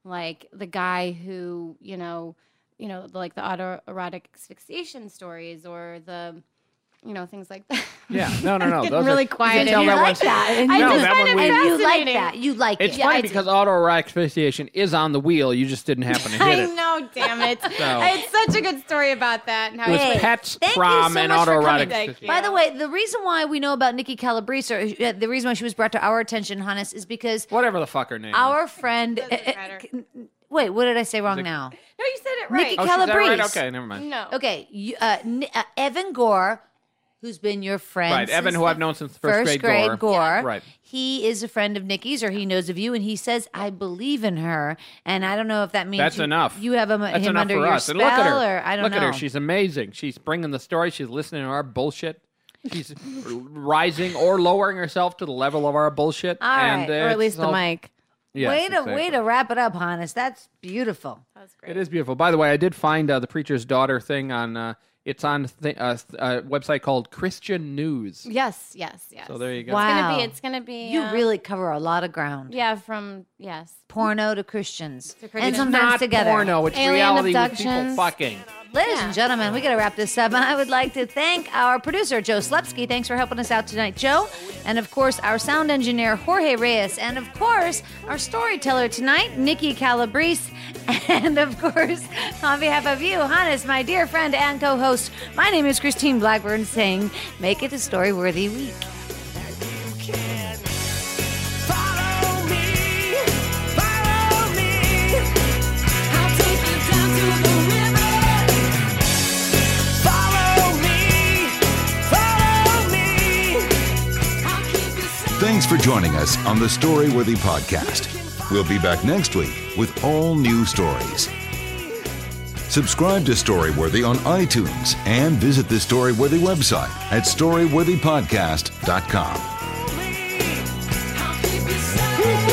Speaker 5: like the guy who, you know, you know, like the autoerotic asphyxiation stories or the, you know, things like that.
Speaker 3: Yeah, no, no, no.
Speaker 5: Getting
Speaker 3: Those
Speaker 5: really
Speaker 3: are,
Speaker 5: quiet.
Speaker 3: You can tell
Speaker 1: You
Speaker 3: that
Speaker 1: like
Speaker 3: one's-
Speaker 1: that. And
Speaker 5: I
Speaker 1: you,
Speaker 3: No,
Speaker 5: just
Speaker 3: that
Speaker 5: find
Speaker 3: one
Speaker 5: it
Speaker 3: we-
Speaker 1: and you like
Speaker 5: fascinating.
Speaker 1: that. You like
Speaker 3: It's
Speaker 1: it.
Speaker 3: funny
Speaker 5: I do.
Speaker 3: because autoerotic asphyxiation is on the wheel. You just didn't happen to hit
Speaker 5: I
Speaker 3: it.
Speaker 5: know, damn it. I had such a good story about that. And how
Speaker 3: It was
Speaker 5: I-
Speaker 1: Hey,
Speaker 3: pets,
Speaker 1: thank you
Speaker 3: prom,
Speaker 1: so
Speaker 3: and
Speaker 1: much for
Speaker 3: autoerotic
Speaker 1: coming.
Speaker 5: Thank
Speaker 3: asphyxiation.
Speaker 5: you.
Speaker 1: By the way, the reason why we know about Nikki Calabrese, or uh, the reason why she was brought to our attention, Hannes, is because
Speaker 3: Whatever the fuck her name is.
Speaker 1: our friend.
Speaker 5: Doesn't matter.
Speaker 1: Wait, what did I say wrong now?
Speaker 5: No, you said it right.
Speaker 1: Nikki
Speaker 3: Oh, she's that right?
Speaker 1: Calabrese.
Speaker 3: Okay, never mind.
Speaker 5: No.
Speaker 1: Okay, you, uh, N- uh, Evan Gore, who's been your friend,
Speaker 3: Right, Evan,
Speaker 1: since
Speaker 3: who
Speaker 1: the
Speaker 3: I've known since first,
Speaker 1: first
Speaker 3: grade,
Speaker 1: grade
Speaker 3: Gore.
Speaker 1: Gore.
Speaker 3: Right.
Speaker 1: He is a friend of Nikki's, or he knows of you, and he says, "I believe in her." And I don't know if that means
Speaker 3: That's
Speaker 1: you,
Speaker 3: enough.
Speaker 1: You have him,
Speaker 3: That's
Speaker 1: him
Speaker 3: enough
Speaker 1: under
Speaker 3: for
Speaker 1: your
Speaker 3: us.
Speaker 1: spell,
Speaker 3: And look at her.
Speaker 1: or I don't
Speaker 3: look
Speaker 1: know.
Speaker 3: at her. She's amazing. She's bringing the story. She's listening to our bullshit. She's rising or lowering herself to the level of our bullshit.
Speaker 1: All
Speaker 3: and,
Speaker 1: right.
Speaker 3: uh,
Speaker 5: Or at
Speaker 3: it's
Speaker 5: least the
Speaker 3: all-
Speaker 5: mic.
Speaker 3: Yes,
Speaker 1: way to
Speaker 3: exactly.
Speaker 1: way to wrap it up, Hannes. That's beautiful.
Speaker 5: That was great.
Speaker 3: It is beautiful. By the way, I did find uh, the preacher's daughter thing on. Uh, it's on th- uh, a website called Christian News.
Speaker 5: Yes, yes, yes.
Speaker 3: So there you go.
Speaker 1: Wow.
Speaker 5: It's gonna be. It's gonna be.
Speaker 1: You
Speaker 5: uh,
Speaker 1: really cover a lot of ground.
Speaker 5: Yeah, from yes.
Speaker 1: Porno to Christians,
Speaker 5: To
Speaker 1: and
Speaker 5: Christians.
Speaker 1: sometimes
Speaker 3: Not
Speaker 1: together.
Speaker 3: porno. It's
Speaker 5: Alien
Speaker 3: reality with people
Speaker 5: abductions.
Speaker 3: fucking.
Speaker 1: Ladies
Speaker 5: Yeah.
Speaker 1: and gentlemen, we got to wrap this up. And I would like to thank our producer, Joe Slepsky. Thanks for helping us out tonight, Joe. And of course, our sound engineer, Jorge Reyes. And of course, our storyteller tonight, Nikki Calabrese. And of course, on behalf of you, Hannes, my dear friend and co host, my name is Christine Blackburn saying, make it a story worthy week.
Speaker 6: Follow me, follow me. I'll take you down to the river. Follow me, follow me. I'll keep you safe.
Speaker 2: Thanks for joining us on the Storyworthy Podcast. We'll be back next week with all new stories. Subscribe to Storyworthy on iTunes and visit the Storyworthy website at storyworthy podcast dot com.
Speaker 6: I'll keep you satisfied.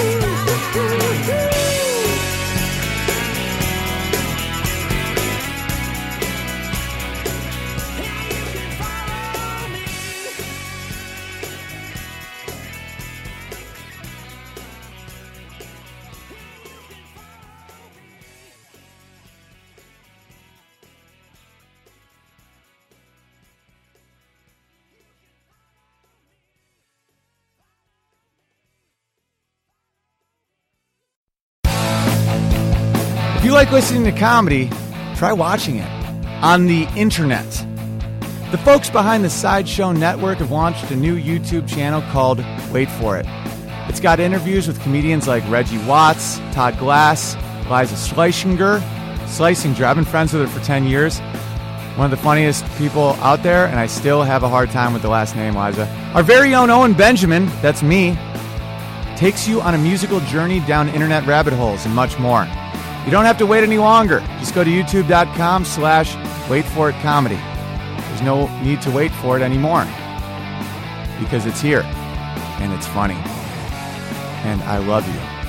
Speaker 7: If you like listening to comedy, try watching it on the internet. The folks behind the Sideshow Network have launched a new YouTube channel called Wait For It. It's got interviews with comedians like Reggie Watts, Todd Glass, Liza Schlesinger. Schlesinger, I've been friends with her for ten years. One of the funniest people out there, and I still have a hard time with the last name, Liza. Our very own Owen Benjamin, that's me, takes you on a musical journey down internet rabbit holes and much more. You don't have to wait any longer. Just go to youtube.com slash wait for it comedy. There's no need to wait for it anymore because it's here and it's funny. And I love you.